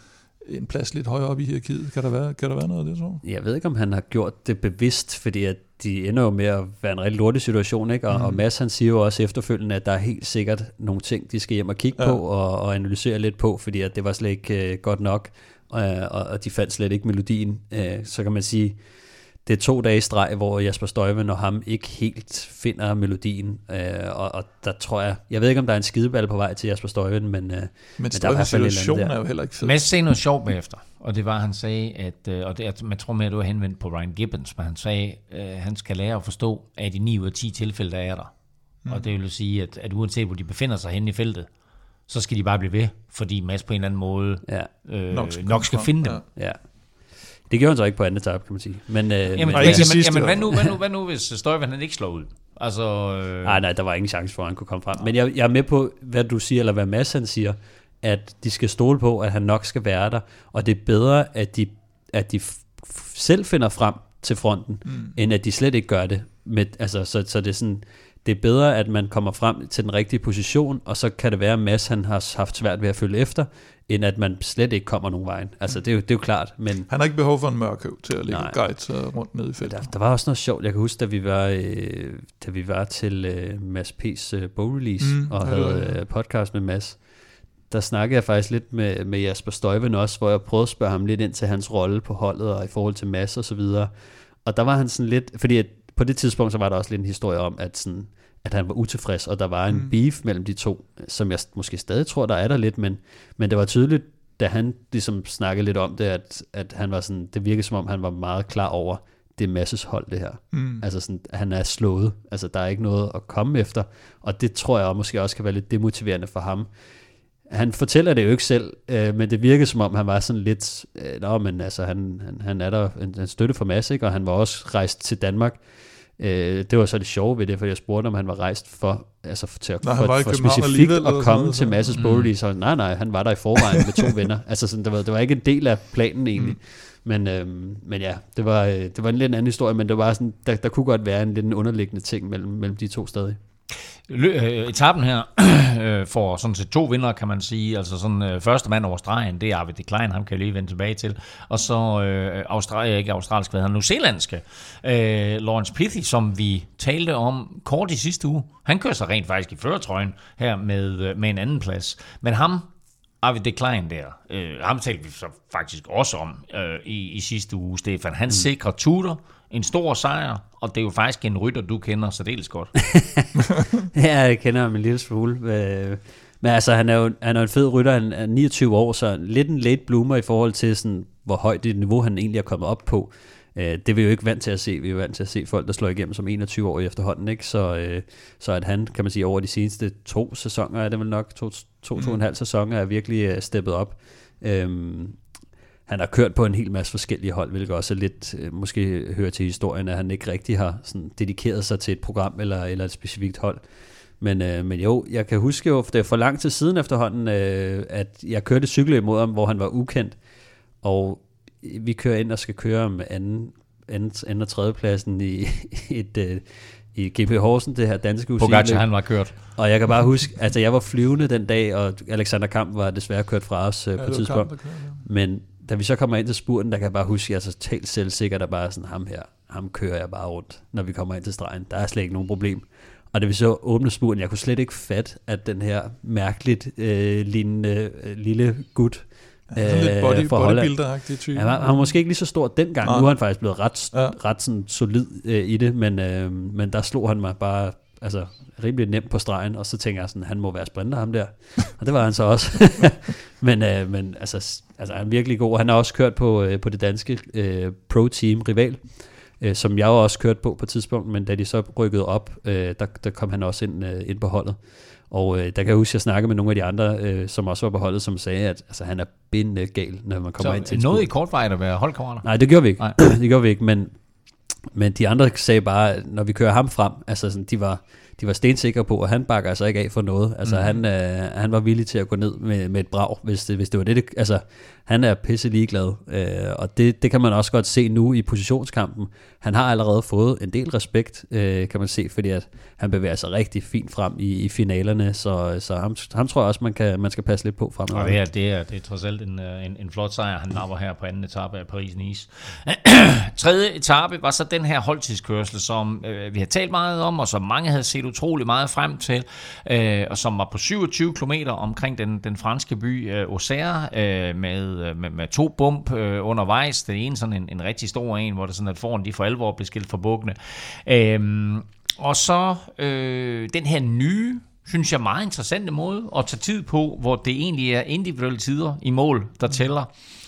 Speaker 3: en plads lidt højere op i hierarkiet. Kan der være noget af det, så?
Speaker 4: Jeg ved ikke, om han har gjort det bevidst, fordi at de ender jo med at være en rigtig lortig situation, ikke? Og Mads, han siger jo også efterfølgende, at der er helt sikkert nogle ting, de skal hjem og kigge på og analysere lidt på, fordi at det var slet ikke godt nok, og de fandt slet ikke melodien. Så kan man sige, det er 2 dage i streg, hvor Jasper Stuyven og ham ikke helt finder melodien, og der tror jeg ved ikke, om der er en skideballe på vej til Jasper Stuyven, men der er i hvert fald
Speaker 3: situation er jo heller ikke fed.
Speaker 2: Mads sagde noget sjovt bagefter, og det var, han sagde, og det, man tror med, at du var henvendt på Ryan Gibbons, men han sagde, han skal lære at forstå, at i 9 ud af 10 tilfælde, der er der. Og det vil sige, at uanset hvor de befinder sig henne i feltet, så skal de bare blive ved, fordi Mads på en eller anden måde nok skal finde dem.
Speaker 4: Ja. Det gjorde han så ikke på anden etape, kan man sige. Men
Speaker 2: hvad nu hvis Stuyven han ikke slår ud? Altså,
Speaker 4: Nej, der var ingen chance for, at han kunne komme frem. Men jeg er med på, hvad du siger, eller hvad Mads han siger, at de skal stole på, at han nok skal være der, og det er bedre, at de selv finder frem til fronten, end at de slet ikke gør det. Så det er sådan, det er bedre, at man kommer frem til den rigtige position, og så kan det være, at Mads han har haft svært ved at følge efter, end at man slet ikke kommer nogen vejen. Altså, det er jo klart. Men
Speaker 3: han har ikke behov for en mørkhøv til at lægge guide rundt ned i feltet.
Speaker 4: Der var også noget sjovt. Jeg kan huske, da vi var til Mads P's bogrelease, og havde podcast med Mads, der snakkede jeg faktisk lidt med Jasper Stuyven også, hvor jeg prøvede at spørge ham lidt ind til hans rolle på holdet, og i forhold til Mads og så videre. Og der var han sådan lidt, fordi på det tidspunkt, så var der også lidt en historie om, at han var utilfreds, og der var en beef mellem de to, som jeg måske stadig tror, der er der lidt, men det var tydeligt, da han ligesom snakkede lidt om det, at han var sådan, det virkede som om, han var meget klar over, det Masses hold, det her. Altså sådan, han er slået, altså der er ikke noget at komme efter, og det tror jeg måske også kan være lidt demotiverende for ham. Han fortæller det jo ikke selv, men det virkede som om, han var sådan lidt, men altså, han er der en støtte for Mads, ikke? Og han var også rejst til Danmark. Det var så det sjove ved det, for jeg spurgte, om han var rejst for specifikt at komme til Masses bogrelease, så nej, han var der i forvejen med 2 venner. Altså sådan, det var ikke en del af planen egentlig. Men ja, det var en lidt anden historie, men det var sådan, der kunne godt være en lidt underliggende ting mellem de to stadig.
Speaker 2: Etappen her får sådan set 2 vinder, kan man sige. Altså sådan første mand over stregen, det er Arvid de Klein, ham kan jeg lige vende tilbage til. Og så newzealandske Laurens Pithy, som vi talte om kort i sidste uge. Han kører sig rent faktisk i førertrøjen her med en anden plads. Men ham, Arvid de Klein der, ham talte vi så faktisk også om i sidste uge, Stefan. Han sikrer Tudor en stor sejr, og det er jo faktisk en rytter, du kender særdeles godt.
Speaker 4: Ja, jeg kender ham en lille smule. Men altså, han er jo en fed rytter, han er 29 år, så lidt en late bloomer i forhold til, sådan, hvor højt det niveau, han egentlig er kommet op på. Det er vi jo ikke vant til at se. Vi er jo vant til at se folk, der slår igennem som 21-årige efterhånden, ikke? Så at han, kan man sige, over de seneste 2 sæsoner, er det vel nok 2,5 sæsoner, er virkelig steppet op. Han har kørt på en hel masse forskellige hold, hvilket også lidt måske hører til historien, at han ikke rigtig har sådan dedikeret sig til et program eller et specifikt hold. Men jo, jeg kan huske jo, for det er for lang tid siden efterhånden, at jeg kørte cykel imod ham, hvor han var ukendt, og vi kører ind og skal køre om anden og tredje pladsen i GP Horsen, det her danske UCI.
Speaker 2: Pogacar, han var kørt.
Speaker 4: Og jeg kan bare huske, altså jeg var flyvende den dag, og Alexander Kamp var desværre kørt fra os på et tidspunkt. Men da vi så kommer ind til spurten, der kan jeg bare huske, at jeg er så totalt selvsikker, der bare sådan, ham kører jeg bare rundt, når vi kommer ind til stregen. Der er slet ikke nogen problem. Og da vi så åbne spurten, jeg kunne slet ikke fatte, at den her mærkeligt lignende lille gut,
Speaker 3: lidt bodybuilder-agtig type.
Speaker 4: Han var måske ikke lige så stor dengang. Nu er han faktisk blevet ret sådan solid i det, men der slog han mig bare rimelig nemt på stregen, og så tænker jeg sådan, han må være sprinter, ham der. Og det var han så også. men han er virkelig god. Han har også kørt på det danske pro-team Rival, som jeg også kørt på et tidspunkt, men da de så rykkede op, der kom han også ind på holdet. Og der kan jeg huske, at jeg snakkede med nogle af de andre, som også var på holdet, som sagde, at altså, han er bindende gal, når man kommer ind til et
Speaker 2: noget i kortvejen at være holdkammerater?
Speaker 4: Nej, det gjorde vi ikke. Det gjorde vi ikke, men de andre sagde bare, når vi kører ham frem, altså sådan, de var stensikre på, at han bakker altså ikke af for noget. Altså han var villig til at gå ned med et brag, hvis det var det. Altså han er pisse ligeglad, og det kan man også godt se nu i positionskampen. Han har allerede fået en del respekt, kan man se, fordi at han bevæger sig rigtig fint frem i finalerne, så ham tror jeg også, man skal passe lidt på fremover.
Speaker 2: Og det er trods alt en flot sejr, han napper her på anden etape af Paris-Nice. Tredje etape var så den her holdtidskørsel, som vi har talt meget om, og som mange havde set utrolig meget frem til, og som var på 27 kilometer omkring den franske by Auxerre, med 2 bump undervejs. Det ene sådan en rigtig stor en, hvor det sådan, at foran de for alvor blev skilt for bukkene. Og så den her nye, synes jeg, meget interessante måde at tage tid på, hvor det egentlig er individuelle tider i mål, der tæller.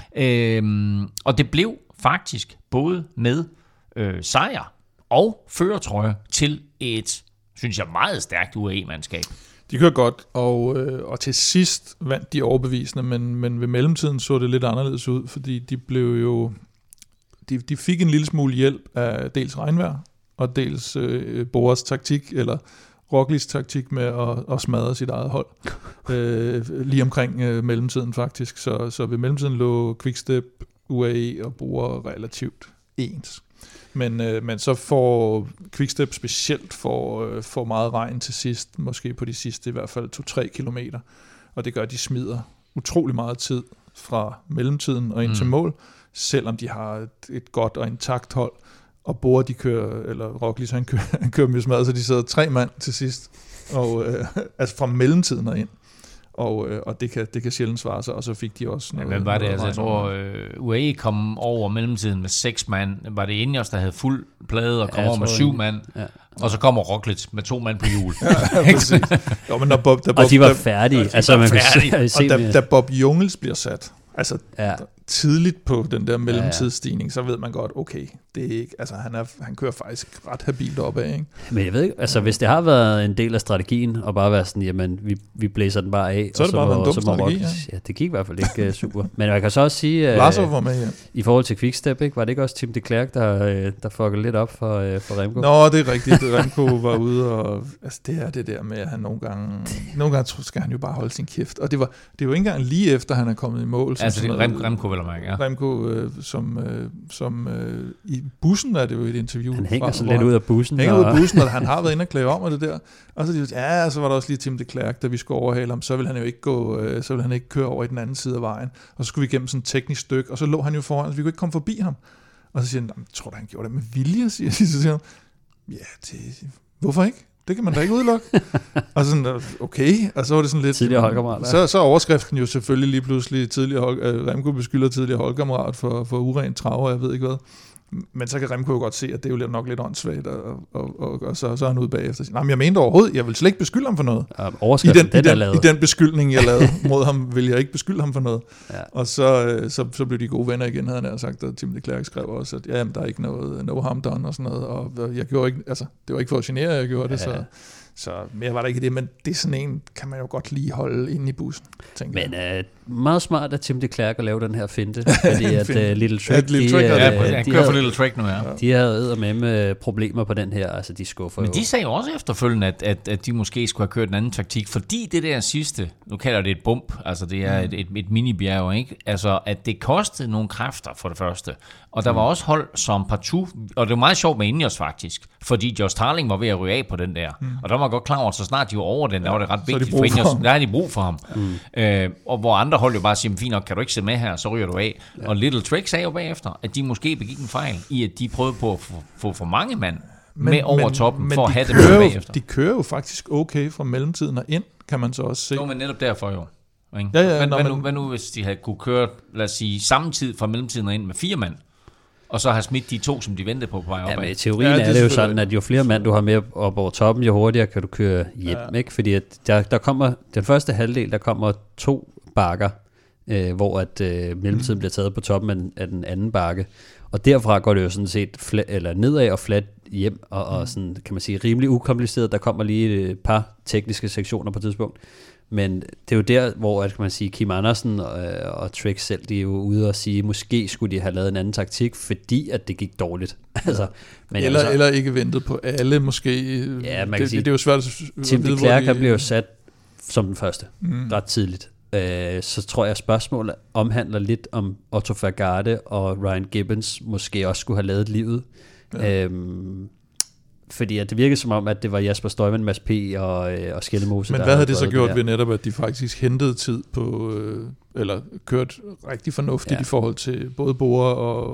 Speaker 2: Og det blev faktisk både med sejr og førertrøje til et, synes jeg, meget stærkt UAE-mandskab.
Speaker 3: De kører godt, og til sidst vandt de overbevisende, men ved mellemtiden så det lidt anderledes ud, fordi de blev jo... De fik en lille smule hjælp af dels regnvejr, og dels Boras taktik, eller Roglics taktik med at smadre sit eget hold. Lige omkring mellemtiden faktisk. Så ved mellemtiden lå Quickstep, UAE og Bora relativt ens. Men så får Quickstep specielt for meget regn til sidst, måske på de sidste i hvert fald 2-3 kilometer. Og det gør, at de smider utrolig meget tid fra mellemtiden og ind til mål, selvom de har et godt og intakt hold. Og Bora, de kører, eller Roglic, han kører dem jo smadret, så de sidder 3 mand til sidst, og, altså fra mellemtiden og ind. Og det kan sjældent svare sig, og så fik de også noget...
Speaker 2: Hvem var det? Altså, jeg tror, UAE kom over mellemtiden med 6 mand. Var det Ineos, der havde fuld plade og kom over med 7 mand? Ja. Og så kommer Roglic med 2 mand på hjul.
Speaker 3: Jo, men
Speaker 4: og de var færdige.
Speaker 3: Da Bob Jungels bliver sat, altså tidligt på den der mellemtidsstigning, så ved man godt, okay, det er ikke, altså han kører faktisk ret habilt opad, ikke?
Speaker 4: Men jeg ved ikke, altså hvis det har været en del af strategien, og bare være sådan, jamen, vi blæser den bare af,
Speaker 3: så er det bare en dum strategi,
Speaker 4: ja, det gik i hvert fald ikke super. Men jeg kan så også sige,
Speaker 3: var med, ja.
Speaker 4: I forhold til Quickstep, ikke, var det ikke også Tim de Klerk, der fuckede lidt op for Remco?
Speaker 3: Nå, det er rigtigt. Remco var ude, og altså, det er det der med, at han nogle gange skal han jo bare holde sin kæft. Og det var jo ikke engang lige efter, han er kommet i mål.
Speaker 2: Altså det er Remco, vel at mærke, ja.
Speaker 3: Remco, som i bussen er det jo et interview.
Speaker 4: Han hænger så lidt ud af bussen.
Speaker 3: Hænger ud af bussen, og han har været inde og klæde om og det der. Og så var der også lige Tim de Klerk, da vi skulle overhale ham. Så ville han jo ikke så ville han ikke køre over i den anden side af vejen. Og så skulle vi igennem sådan et teknisk stykke, og så lå han jo foran, så vi kunne ikke komme forbi ham. Og så siger han, tror du, han gjorde det med vilje? Så siger han, hvorfor ikke? Det kan man da ikke udelukke. Og sådan, okay, og så var det sådan lidt...
Speaker 4: Tidligere holdkammerat.
Speaker 3: Så overskriften jo selvfølgelig lige pludselig, Remco beskylder tidligere holdkammerat for urent traver, jeg ved ikke hvad. Men så kan Remco jo godt se, at det er jo nok lidt åndssvagt, og så er han ude bagefter. Nej, men jeg mente overhovedet, jeg vil slet ikke beskylde ham for noget.
Speaker 4: Ja,
Speaker 3: I den beskyldning, jeg lavede mod ham, vil jeg ikke beskylde ham for noget. Ja. Og så blev de gode venner igen, havde han sagt, og Tim de Klerk skrev også, at jamen, der er ikke noget no harm done og sådan noget, og jeg gjorde ikke, altså, det var ikke for at genere, jeg gjorde det, så mere var der ikke det, men det er sådan en, kan man jo godt lige holde inde i bussen, tænker jeg.
Speaker 4: Men meget smart af Tim de Klerk at lave den her finte, fordi at Little Trick,
Speaker 2: han kører for Little Trick nu, ja.
Speaker 4: De havde med problemer på den her, altså de skuffer.
Speaker 2: Men de sagde jo også efterfølgende, at de måske skulle have kørt en anden taktik, fordi det der sidste, nu kalder det et bump, altså det er et minibjerg, ikke? Altså at det kostede nogle kræfter for det første, og der var også hold som partout, og det var meget sjovt med Ineos faktisk, fordi Josh Tarling var ved at ryge af på den der, og der var godt klar over, så snart de var over den, der var det ret vigtigt for Ineos, der er de brug for ham. Og hvor andre hold jo bare siger, fint nok, kan du ikke sidde med her, så ryger du af. Ja. Og Little Trick sagde jo bagefter, at de måske begik en fejl i, at de prøvede på at få for mange mand med over toppen, for at have dem bagefter.
Speaker 3: De kører jo faktisk okay fra mellemtiden og ind, kan man så også se.
Speaker 2: Jo, men netop derfor jo.
Speaker 3: Ja,
Speaker 2: hvad nu, hvis de havde kunne køre, lad os sige, samme tid fra mellemtiden og ind med 4 mand, og så har smidt de 2, som de ventede på vej opad.
Speaker 4: Ja, men i teorien er det jo sådan, at jo flere mand du har med op over toppen, jo hurtigere kan du køre hjem, ikke? Fordi at der kommer, den første halvdel, der kommer 2 bakker, hvor at mellemtiden bliver taget på toppen af den anden bakke, og derfra går det jo sådan set nedad og fladt hjem, og sådan, kan man sige, rimelig ukompliceret. Der kommer lige et par tekniske sektioner på et tidspunkt, Men det er jo der, hvor at, kan man sige, Kim Andersen og Trix selv, de er jo ude og sige, måske skulle de have lavet en anden taktik, fordi at det gik dårligt. Altså, men
Speaker 3: eller ikke ventet på alle, måske.
Speaker 4: Ja, man kan sige,
Speaker 3: det er jo svært at
Speaker 4: Tim de Klerk blev jo sat som den første, ret tidligt. Så tror jeg, at spørgsmålet omhandler lidt om Otto Vergade og Ryan Gibbons måske også skulle have lavet livet. Ja. Fordi at det virkede som om, at det var Jasper Støjman, Mads P. og Skellemose.
Speaker 3: Men hvad havde det så gjort ved netop, at de faktisk hentede tid på, eller kørt rigtig fornuftigt i forhold til både Bora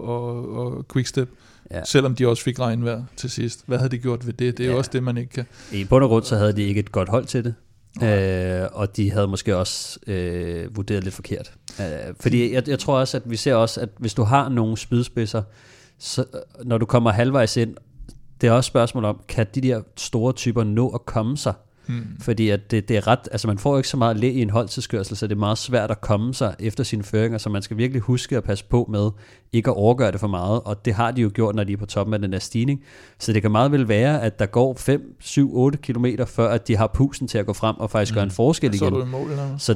Speaker 3: og Quickstep? Ja. Selvom de også fik regnvejr til sidst. Hvad havde de gjort ved det? Det er jo også det, man ikke kan...
Speaker 4: I bund og grund, så havde de ikke et godt hold til det. Og de havde måske også vurderet lidt forkert. Fordi jeg tror også, at vi ser også, at hvis du har nogle spydspidser, så, når du kommer halvvejs ind, det er også et spørgsmål om, kan de der store typer nå at komme sig? Fordi at det er ret, altså man får ikke så meget læ i en holdtidskørsel, så det er meget svært at komme sig efter sine føringer, så man skal virkelig huske at passe på med ikke at overgøre det for meget, og det har de jo gjort, når de er på toppen af den der stigning. Så det kan meget vel være, at der går 5, 7, 8 kilometer, før at de har pusten til at gå frem og faktisk gøre en forskel igen.
Speaker 3: Så er du i mål,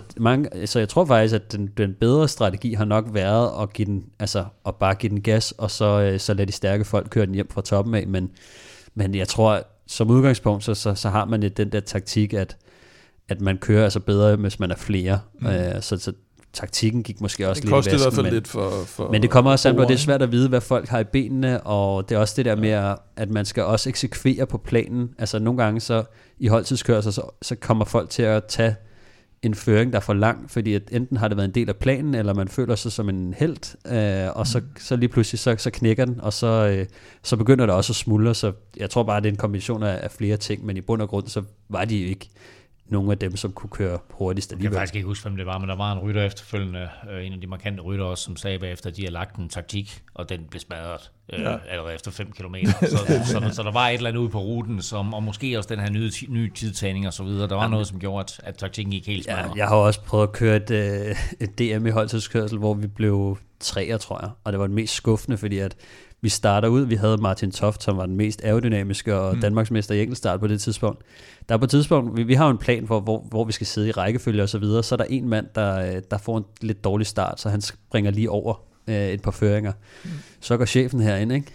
Speaker 4: så jeg tror faktisk, at den bedre strategi har nok været at give den, altså at bare give den gas, og så lade de stærke folk køre den hjem fra toppen af, men jeg tror, som udgangspunkt, så har man den der taktik, at man kører altså bedre, hvis man er flere. Så taktikken gik måske også lidt i vasken.
Speaker 3: Det koster i hvert fald lidt for...
Speaker 4: Men det kommer også sammen, og det er svært at vide, hvad folk har i benene, og det er også det der med, at man skal også eksekvere på planen. Altså nogle gange så i holdtidskørsel, så kommer folk til at tage en føring, der er for lang, fordi at enten har det været en del af planen, eller man føler sig som en helt, og så lige pludselig så knækker den, og så begynder det også at smuldre, så jeg tror bare, det er en kombination af flere ting, men i bund og grund, så var de jo ikke nogle af dem, som kunne køre hurtigst alligevel.
Speaker 2: Jeg kan faktisk ikke huske, hvem det var, men der var en rytter efterfølgende, en af de markante rytter også, som sagde bagefter, at de har lagt en taktik, og den blev smadret allerede efter 5 kilometer. Så der var et eller andet ude på ruten, og måske også den her nye tidtagning og så videre. Der var noget, som gjorde, at taktikken gik helt smadret.
Speaker 4: Jeg har også prøvet at køre et DM i holdtidskørsel, hvor vi blev 3'er, tror jeg, og det var det mest skuffende, fordi at vi starter ud, vi havde Martin Toft, som var den mest aerodynamiske og Danmarksmester i enkeltstart på det tidspunkt. Der er på et tidspunkt, vi har jo en plan for, hvor vi skal sidde i rækkefølge og så videre, så er der en mand, der får en lidt dårlig start, så han springer lige over et par føringer. Så går chefen herinde, ikke?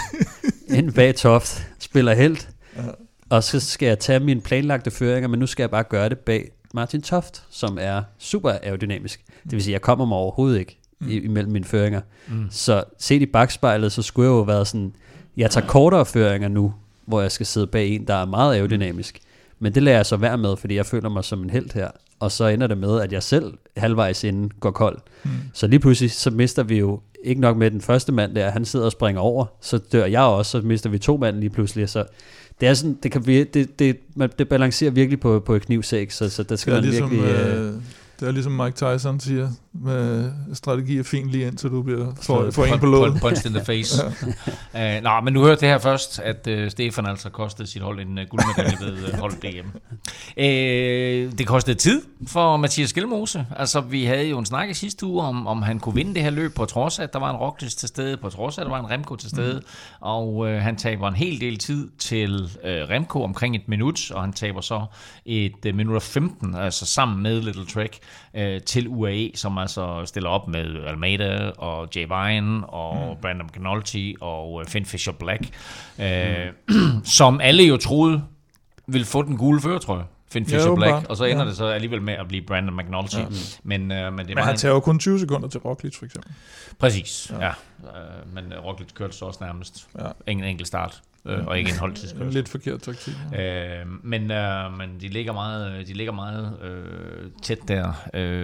Speaker 4: Ind bag Toft, spiller helt, og så skal jeg tage mine planlagte føringer, men nu skal jeg bare gøre det bag Martin Toft, som er super aerodynamisk. Det vil sige, jeg kommer mig overhovedet ikke imellem mine føringer. Så set i bagspejlet, så skulle jeg jo være sådan, jeg tager kortere føringer nu, hvor jeg skal sidde bag en, der er meget aerodynamisk. Men det lader jeg så være med, fordi jeg føler mig som en helt her. Og så ender det med, at jeg selv halvvejs inden går kold. Så lige pludselig, så mister vi jo ikke nok med den første mand der, han sidder og springer over, så dør jeg også, så mister vi 2 mand lige pludselig. Så det er sådan, det balancerer virkelig på et knivsæg, så der skal man ligesom, virkelig...
Speaker 3: Det er ligesom Mike Tyson siger, med strategi er fint lige indtil du bliver for en på låget.
Speaker 2: Punched in the face. Nå, men nu hørte det her først, at Stefan altså kostede sit hold en guldmedalje ved hold DM. Det kostede tid for Mathias Skelmose. Altså, vi havde jo en snak i sidste uge om han kunne vinde det her løb, på trods af, at der var en Roglic til stede, på trods af, at der var en Remco til stede, og han taber en hel del tid til Remco, omkring 1 minut, og han taber så 1 minut og 15, altså sammen med Little Trek, til UAE, som altså stiller op med Almeida og Jay Vine og Brandon McNulty og Finn Fisher-Black, som alle jo troede ville få den gule førertrøje. Finn Fisher-Black, og så ender det så alligevel med at blive Brandon McNulty. Men
Speaker 3: han tager jo kun 20 sekunder til Roglic, for eksempel.
Speaker 2: Præcis, ja. Men Roglic kørte så også nærmest en enkelt start. Og ikke en holdtidskørsel.
Speaker 3: Lidt forkert taktik.
Speaker 2: Men de ligger meget tæt der.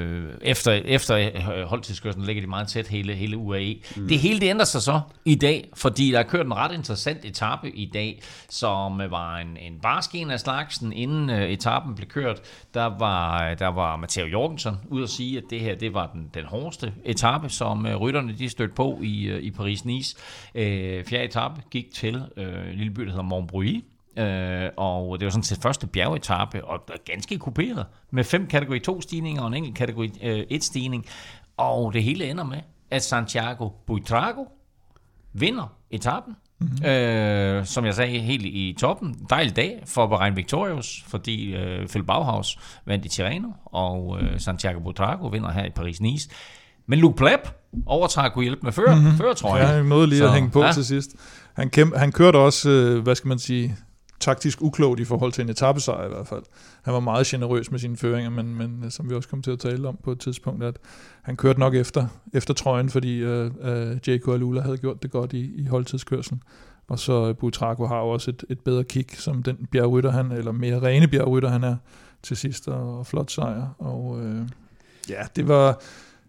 Speaker 2: Efter holdtidskørselen ligger de meget tæt hele UAE. Det hele det ændrer sig så i dag, fordi der er kørt en ret interessant etape i dag, som var en barsk af slagsen, inden etappen blev kørt. Der var Matteo Jorgensen ude at sige, at det her det var den hårdeste etape, som rytterne de stødte på i Paris-Nice. 4. etape gik til en lille by, der hedder Montbrouilly, og det var sådan set første bjergetape, og ganske kuperet, med 5 kategori 2 stigninger og en enkelt kategori 1 stigning, og det hele ender med, at Santiago Buitrago vinder etappen Som jeg sagde, helt i toppen. Dejlig dag for Bahrain Victorious, fordi Phil Bauhaus vandt i Tirreno, og Santiago Buitrago vinder her i Paris-Nice. Men Luke Pleb overtager kunne hjælpe med førertrøjen.
Speaker 3: Ja, han nåede lige at hænge på til sidst. Han kørte også, hvad skal man sige, taktisk uklogt i forhold til en etapesejr i hvert fald. Han var meget generøs med sine føringer, men som vi også kom til at tale om på et tidspunkt, at han kørte nok efter trøjen, fordi J.K. Alula havde gjort det godt i holdtidskørslen. Og så Buitrago har jo også et bedre kick, som den bjergrytter eller mere rene bjergrytter han er til sidst, og flot sejr. Og det var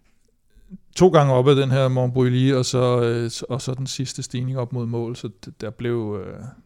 Speaker 3: 2 gange op ad den her Montbrully, og så den sidste stigning op mod mål, så der blev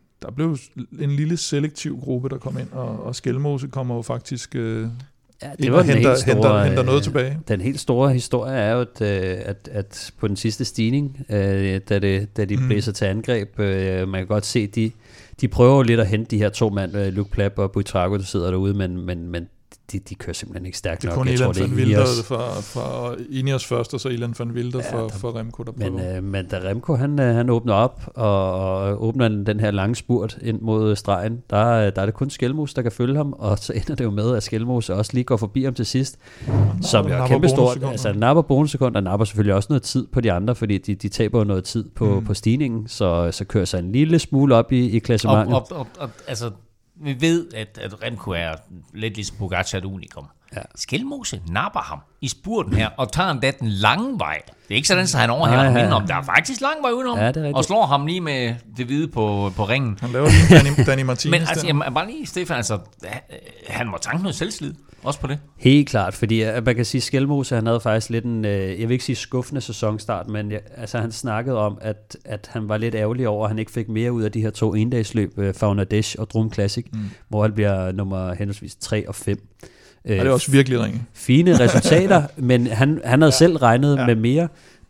Speaker 3: en lille selektiv gruppe, der kom ind, og Skelmose kommer jo faktisk det var henter noget tilbage.
Speaker 4: Den helt store historie er jo, at på den sidste stigning, da de blæser til angreb, man kan godt se, de prøver lidt at hente de her 2 mand, Luke Pleb og Buitrago, der sidder derude, men de kører simpelthen ikke stærkt nok.
Speaker 3: Det er kun Ilan van Wilder fra Ineos først, og så Ilan van Wilder for Remco, der prøver.
Speaker 4: Men da Remco han åbner op, og åbner den her lange spurt ind mod stregen, der er det kun Skelmose, der kan følge ham, og så ender det jo med, at Skelmose også lige går forbi ham til sidst, som er kæmpestort. Altså napper bonussekund, og napper selvfølgelig også noget tid på de andre, fordi de taber jo noget tid på stigningen, så kører sig en lille smule op i klassementet.
Speaker 2: Altså vi ved, at Remco er lidt ligesom Pogačar et unikum. Ja. Skelmose napper ham i spurten her, og tager endda den lange vej. Det er ikke sådan, så han overhælder ham indenom. Der er faktisk lang vej udenom, og slår ham lige med det hvide på ringen.
Speaker 3: Han laver lige Danny Martinez.
Speaker 2: Men altså, bare lige, Stefan, altså, han må tanke noget selvslid, også på det.
Speaker 4: Helt klart, fordi man kan sige, at Skelmose, han havde faktisk lidt en, jeg vil ikke sige skuffende sæsonstart, men han snakkede om, at han var lidt ærgerlig over, at han ikke fik mere ud af de her 2 endagsløb, Fauna Desch og Drum Classic, hvor han bliver nummer henholdsvis 3 og 5.
Speaker 3: Det er også virkelig ringe.
Speaker 4: Fine resultater, men han havde selv regnet med mere,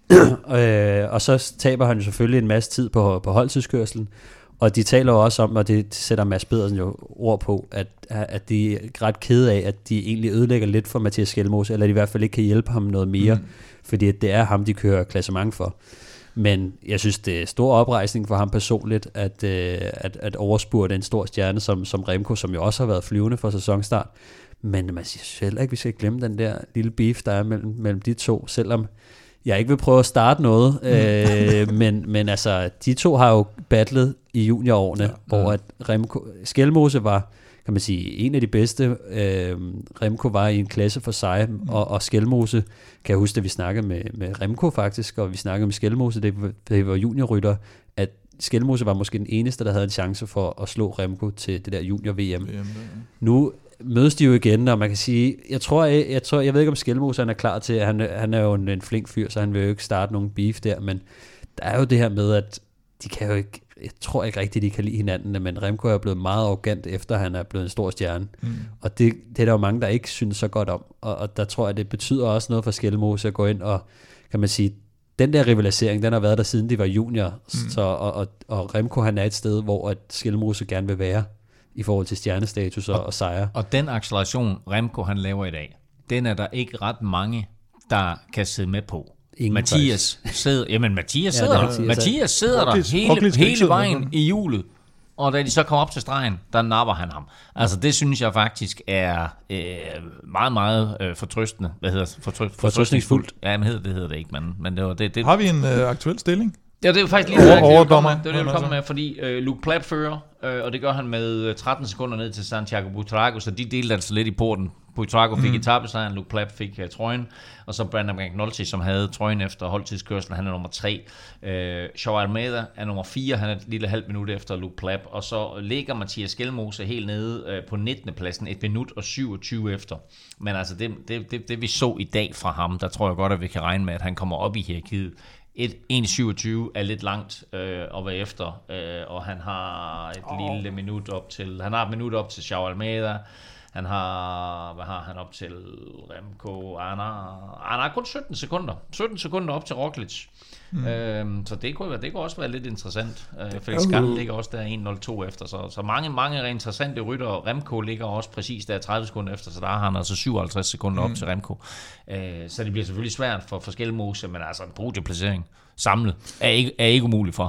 Speaker 4: og så taber han jo selvfølgelig en masse tid på holdtidskørslen, og de taler jo også om, og det sætter Mads Pedersen jo ord på, at de er ret kede af, at de egentlig ødelægger lidt for Mathias Skelmose, eller de i hvert fald ikke kan hjælpe ham noget mere, fordi det er ham, de kører klassement for. Men jeg synes, det er stor oprejsning for ham personligt, at overspurte en stor stjerne som Remco, som jo også har været flyvende for sæsonstart. Men man siger heller ikke, vi skal glemme den der lille beef, der er mellem de to, selvom jeg ikke vil prøve at starte noget. Men altså, de to har jo battlet i juniorårene, hvor at Skelmose var, kan man sige, en af de bedste. Remco var i en klasse for sig, og Skelmose, kan jeg huske, at vi snakkede med Remco faktisk, og vi snakkede med Skelmose, det var juniorrytter, at Skelmose var måske den eneste, der havde en chance for at slå Remco til det der junior-VM. Nu mødes de jo igen, og man kan sige, jeg ved ikke, om Skelmose er klar til, at han er jo en flink fyr, så han vil jo ikke starte nogen beef der, men der er jo det her med, at de kan jo ikke, jeg tror ikke rigtigt, de kan lide hinanden, men Remco er jo blevet meget arrogant, efter han er blevet en stor stjerne, og det er der jo mange, der ikke synes så godt om, og der tror jeg, det betyder også noget for Skelmose at gå ind og, kan man sige, den der rivalisering, den har været der siden de var junior, så, og Remco, han er et sted, hvor at Skelmose gerne vil være, i forhold til stjernestatus og sejre. Og
Speaker 2: den acceleration, Remco han laver i dag, den er der ikke ret mange, der kan sidde med på. Mathias sidder der hele vejen i hjulet, og da de så kommer op til stregen, der napper han ham. Altså det synes jeg faktisk er meget, meget fortrøstende. Hvad hedder
Speaker 4: fortrøstningsfuldt?
Speaker 2: Ja, men det hedder det ikke, men det var det.
Speaker 3: Har vi en aktuel stilling?
Speaker 2: Ja, det er jo faktisk lige det, jeg vil komme med, fordi Luke Pleb fører, og det gør han med 13 sekunder ned til Santiago Buitrago, så de delte altså lidt i porten. Buitrago fik etapesejren, Luke Pleb fik trøjen, og så Brandon McNulty, som havde trøjen efter holdtidskørslen, han er nummer 3. Joao Almeida er nummer 4, han er et lille halvt minut efter Luke Pleb, og så ligger Mathias Skelmose helt nede på 19. pladsen, 1 minut og 27 efter. Men altså det vi så i dag fra ham, der tror jeg godt, at vi kan regne med, at han kommer op i hierarkiet. 1.27 er lidt langt at være efter, og han har et lille minut op til, Joao Almeida. Han har, hvad har han op til Remco? Han har kun 17 sekunder. 17 sekunder op til Roglic. Så det kunne også være lidt interessant. Felix Gall ligger også der 1.02 efter, så mange interessante rytter. Remco ligger også præcis der 30 sekunder efter, så der har han altså 57 sekunder op til Remco. Så det bliver selvfølgelig svært for Skelmose, men altså en podieplacering samlet er ikke umuligt for ham.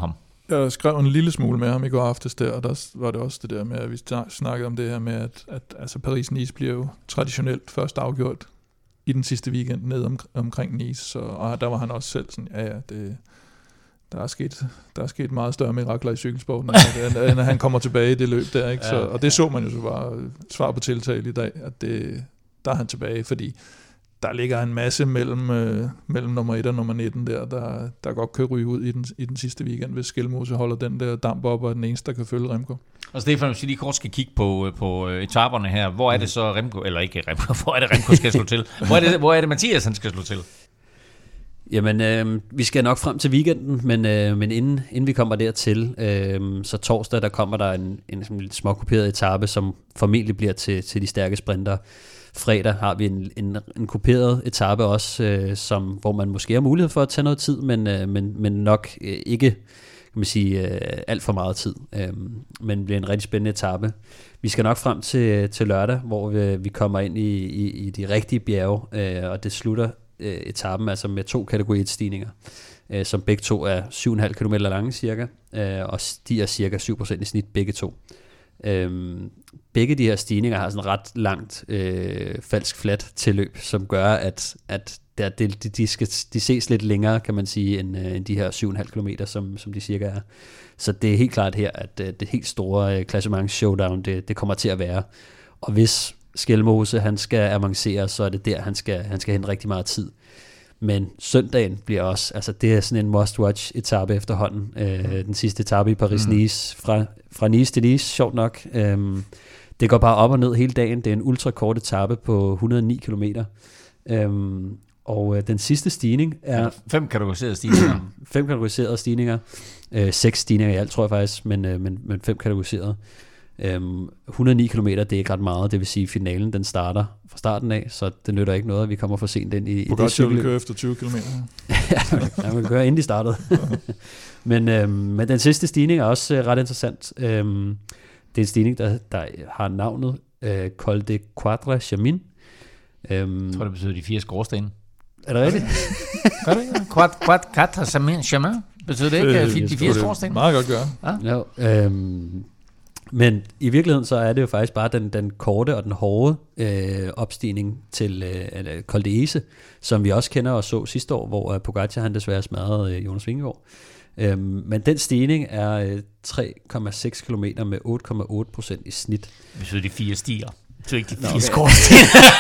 Speaker 3: Jeg skrev en lille smule med ham i går aftes der, og der var det også det der med, at vi snakkede om det her med, at altså Paris-Nice bliver jo traditionelt først afgjort i den sidste weekend ned omkring Nice, og der var han også selv sådan, der er sket meget større mirakler i cykelsporten, end at han kommer tilbage i det løb der, ikke? Så, og det så man jo så bare svar på tiltale i dag, at der er han tilbage, fordi der ligger en masse mellem nummer 1 og nummer 19 der godt kan ryge ud i den sidste weekend, hvis Skelmose holder den der damp op, og er den eneste, der kan følge Remco.
Speaker 2: Og Stefan, hvis vi lige kort skal kigge på etaperne her, hvor er det så Remco, eller ikke Remco, hvor er det Remco skal slå til? Hvor er det Mathias, han skal slå til?
Speaker 4: Jamen, vi skal nok frem til weekenden, men inden vi kommer dertil, så torsdag, der kommer der en lidt småkuperet etape, som formentlig bliver til de stærke sprinter. Fredag har vi en kuperet etape også, hvor man måske har mulighed for at tage noget tid, men nok ikke, kan man sige, alt for meget tid. Men det bliver en rigtig spændende etape. Vi skal nok frem til lørdag, hvor vi kommer ind i de rigtige bjerge, og det slutter etappen altså med 2 kategori 1-stigninger, som begge to er 7,5 km lange cirka, og stiger cirka 7% i snit begge to. Begge de her stigninger har sådan ret langt falsk flat tilløb, som gør, at de ses lidt længere, kan man sige, end de her 7,5 km, som de cirka er. Så det er helt klart her, at det helt store klassements showdown, det kommer til at være. Og hvis Skelmose, han skal avancere, så er det der, han skal hente rigtig meget tid. Men søndagen bliver også, altså det er sådan en must-watch etape efterhånden. Den sidste etape i Paris-Nice, fra Nice til Nice, sjovt nok. Det går bare op og ned hele dagen. Det er en ultrakort etape på 109 km. Og den sidste stigning er
Speaker 2: 5 kategoriserede stigninger.
Speaker 4: 5 kategoriserede stigninger. 6 stigninger i alt, tror jeg faktisk, men 5 kategoriserede. 109 km, det er ikke ret meget. Det vil sige, at finalen den starter fra starten af, så det nytter ikke noget, at vi kommer for sent ind i det
Speaker 3: cykeløb. Vil køre efter 20 km.
Speaker 4: Ja, man kan køre inden de startede. men den sidste stigning er også ret interessant. Det er en stigning, der har navnet Col de Quatre Chemins.
Speaker 2: Jeg tror, det betyder de 4 skorstene.
Speaker 4: Er det rigtigt?
Speaker 2: Gør det ikke? Quatre Chemins? Betyder det ikke de 4 skorstene?
Speaker 3: Meget godt gøre.
Speaker 4: Ja. Jo, men i virkeligheden så er det jo faktisk bare den korte og den hårde opstigning til Col d'Ise, som vi også kender og så sidste år, hvor Pogačar han desværre smadrede Jonas Vingegaard. Men den stigning er 3,6 km med 8,8% i snit.
Speaker 2: Hvis det er de 4 stiger, så ikke de 4 skorstene.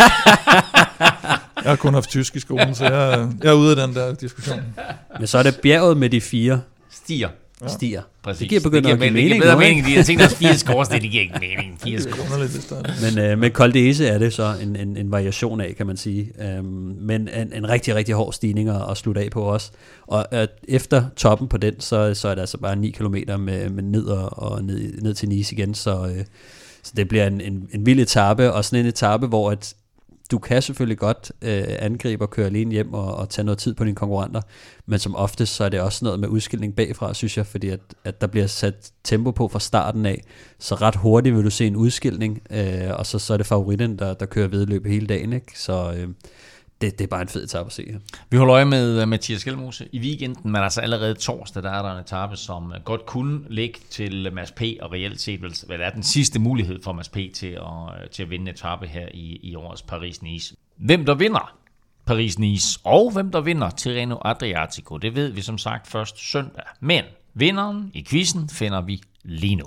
Speaker 3: Jeg har kun haft tysk i skolen, så jeg er ude af den der diskussion.
Speaker 4: Men så er det bjerget med de 4
Speaker 2: stiger.
Speaker 4: Stiger.
Speaker 2: Præcis.
Speaker 4: Det giver begyndt at give mening.
Speaker 2: Det giver bedre mening, jeg tænker, at 4 skorstene, det giver ikke mening. 4 skorstene.
Speaker 4: Men med Col d'Ise er det så en variation af, kan man sige. Men en rigtig, rigtig hård stigning at slutte af på også. Og efter toppen på den, så er det altså bare 9 kilometer med ned til Nice igen. Så det bliver en vild etape, og sådan en etape, hvor du kan selvfølgelig godt angribe og køre alene hjem og tage noget tid på dine konkurrenter, men som oftest så er det også noget med udskilning bagfra, synes jeg, fordi at der bliver sat tempo på fra starten af, så ret hurtigt vil du se en udskilning, og så er det favoritten, der kører vedløb hele dagen, ikke? Så det er bare en fed etape at se her.
Speaker 2: Vi holder øje med Mathias Skelmose i weekenden, men altså allerede torsdag, der er der en etape, som godt kunne ligge til Mads P. og reelt set vel er den sidste mulighed for Mads P. til at vinde etape her i årets Paris-Nice. Hvem der vinder Paris-Nice, og hvem der vinder Tirreno Adriatico, det ved vi som sagt først søndag. Men vinderen i quizzen finder vi lige nu.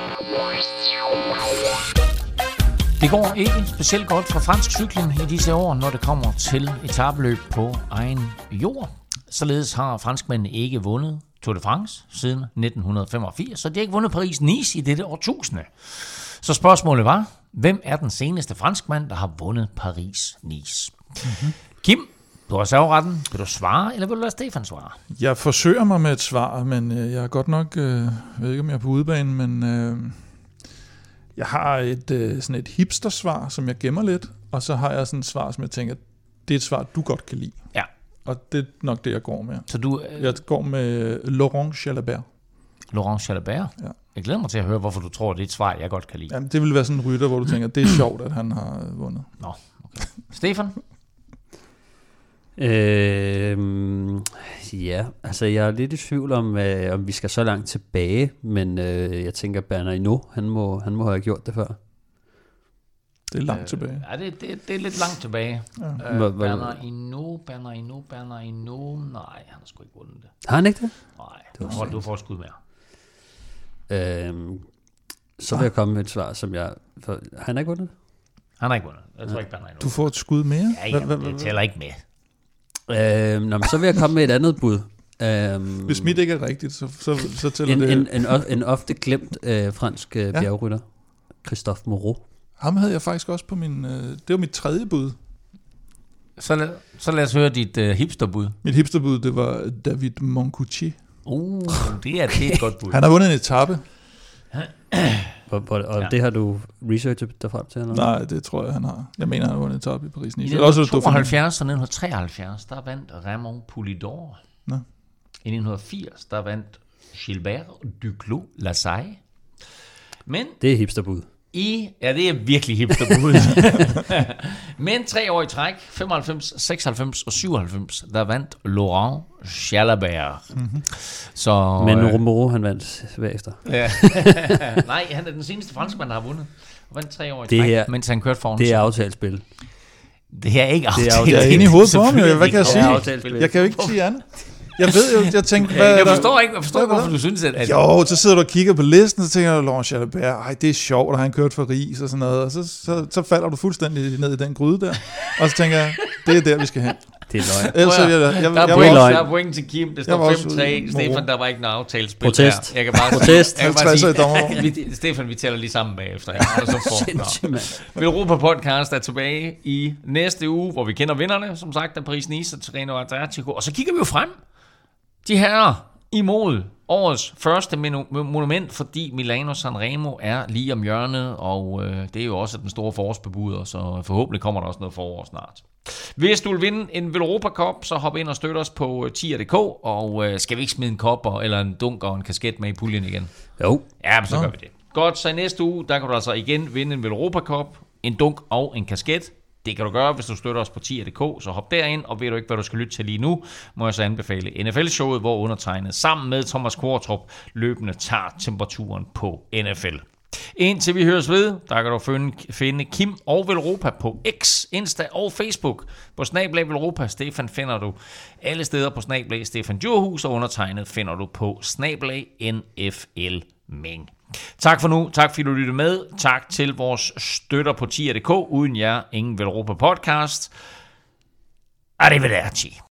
Speaker 2: Det går ikke specielt godt for fransk cykling i disse år, når det kommer til etapeløb på egen jord. Således har franskmændene ikke vundet Tour de France siden 1985, så de har ikke vundet Paris-Nice i dette årtusinde. Så spørgsmålet var, hvem er den seneste franskmand, der har vundet Paris-Nice? Mm-hmm. Kim, du har serveretten. Vil du svare, eller vil du lade Stefan svare?
Speaker 3: Jeg forsøger mig med et svar, men jeg er godt nok, jeg ved ikke om jeg er på udebane, men jeg har sådan et hipster-svar, som jeg gemmer lidt, og så har jeg sådan et svar, som jeg tænker, det er et svar, du godt kan lide.
Speaker 2: Ja.
Speaker 3: Og det er nok det, jeg går med.
Speaker 2: Så
Speaker 3: jeg går med Laurent Jalabert.
Speaker 2: Laurent Jalabert?
Speaker 3: Ja.
Speaker 2: Jeg glæder mig til at høre, hvorfor du tror, det er et svar, jeg godt kan lide.
Speaker 3: Jamen, det vil være sådan en rytter, hvor du tænker, det er sjovt, at han har vundet.
Speaker 2: Nå, okay. Stefan?
Speaker 4: Ja, altså jeg er lidt i tvivl om vi skal så langt tilbage, men jeg tænker, Bernard Hinault, han må have gjort det før.
Speaker 3: Det er langt tilbage.
Speaker 2: Ja, det er lidt langt tilbage. Ja. Bernard Hinault, nej, han har sgu ikke vundet det.
Speaker 4: Har han ikke det?
Speaker 2: Nej, du får et skud mere.
Speaker 4: Så vil jeg komme med et svar, som jeg... Han har ikke vundet?
Speaker 2: Han har ikke vundet. Jeg tror ikke, Bernard Hinault.
Speaker 3: Du får et skud mere?
Speaker 2: Ja, det tæller ikke med.
Speaker 4: Så vil jeg komme med et andet bud.
Speaker 3: Hvis mit ikke er rigtigt, så tæller det...
Speaker 4: En ofte glemt fransk bjergrytter. Christophe Moreau.
Speaker 3: Ham havde jeg faktisk også på min... det var mit tredje bud.
Speaker 2: Så lad os høre dit hipsterbud.
Speaker 3: Mit hipsterbud, det var David Moncoutier.
Speaker 2: Det er et godt bud.
Speaker 3: Han har vundet en etape.
Speaker 4: Og det har du researchet dig frem til? Eller?
Speaker 3: Nej, det tror jeg, han har. Jeg mener, han har vundet etape i Paris-Nice.
Speaker 2: I 1972 og 1973, der vandt Raymond Poulidor.
Speaker 3: Nå.
Speaker 2: I 1980, der vandt Gilbert Duclos-Lassalle. Men
Speaker 4: det er hipsterbud.
Speaker 2: Ja, det er virkelig hipsterbud. Men 3 år i træk, 95, 96 og 97, der vandt Laurent Jalabert.
Speaker 4: Mm-hmm. Men Romero, han vandt bagefter.
Speaker 2: Ja. Nej, han er den seneste franskmand, der har vundet. Han vandt 3 år i træk, mens han kørte foran.
Speaker 4: Det er aftalt-spil.
Speaker 2: Det her er ikke aftalt.
Speaker 3: Jeg er inde i hovedet på ham, hvad kan jeg sige? Jeg kan jo ikke sige andet. Jeg ved jo, jeg tænkte...
Speaker 2: Jeg forstår ikke, hvorfor du synes, at...
Speaker 3: Jo, så sidder du og kigger på listen, og så tænker du, Laurent Jalabert, det er sjovt, at han kørt for Ries og sådan noget, og så falder du fuldstændig ned i den gryde der, og så tænker jeg, det er der, vi skal hen.
Speaker 4: Det er løgn.
Speaker 2: Der er point til Kim, det står 5-3, Stefan, der var ikke noget aftalespil.
Speaker 4: Protest.
Speaker 2: Jeg kan bare sige, Stefan, vi tæller lige sammen bagefter. Velropa Podcast er tilbage i næste uge, hvor vi kender vinderne, som sagt, af Paris-Nice og Tirreno Adriatico, og så kigger vi jo frem. De herrer imod årets første monument, fordi Milano Sanremo er lige om hjørnet, og det er jo også den store forårsbebuder, så forhåbentlig kommer der også noget forår snart. Hvis du vil vinde en Velropa Cup, så hop ind og støt os på tier.dk, og skal vi ikke smide en kop eller en dunk og en kasket med i puljen igen?
Speaker 4: Jo.
Speaker 2: Ja, men så gør vi det. Godt, så i næste uge, der kan du altså igen vinde en Velropa Cup, en dunk og en kasket. Det kan du gøre, hvis du støtter os på tier.dk, så hop derind, og ved du ikke, hvad du skal lytte til lige nu, må jeg så anbefale NFL-showet, hvor undertegnet sammen med Thomas Kvartrup løbende tager temperaturen på NFL. Indtil vi høres ved, der kan du finde Kim og Velropa på X, Insta og Facebook. På @ Velropa, Stefan finder du alle steder på @ Stefan Djurhus, og undertegnet finder du på @ NFL Ming. Tak for nu. Tak fordi du lyttede med. Tak til vores støtter på tier.dk. Uden jer, ingen Velropa Podcast. Arrivederci.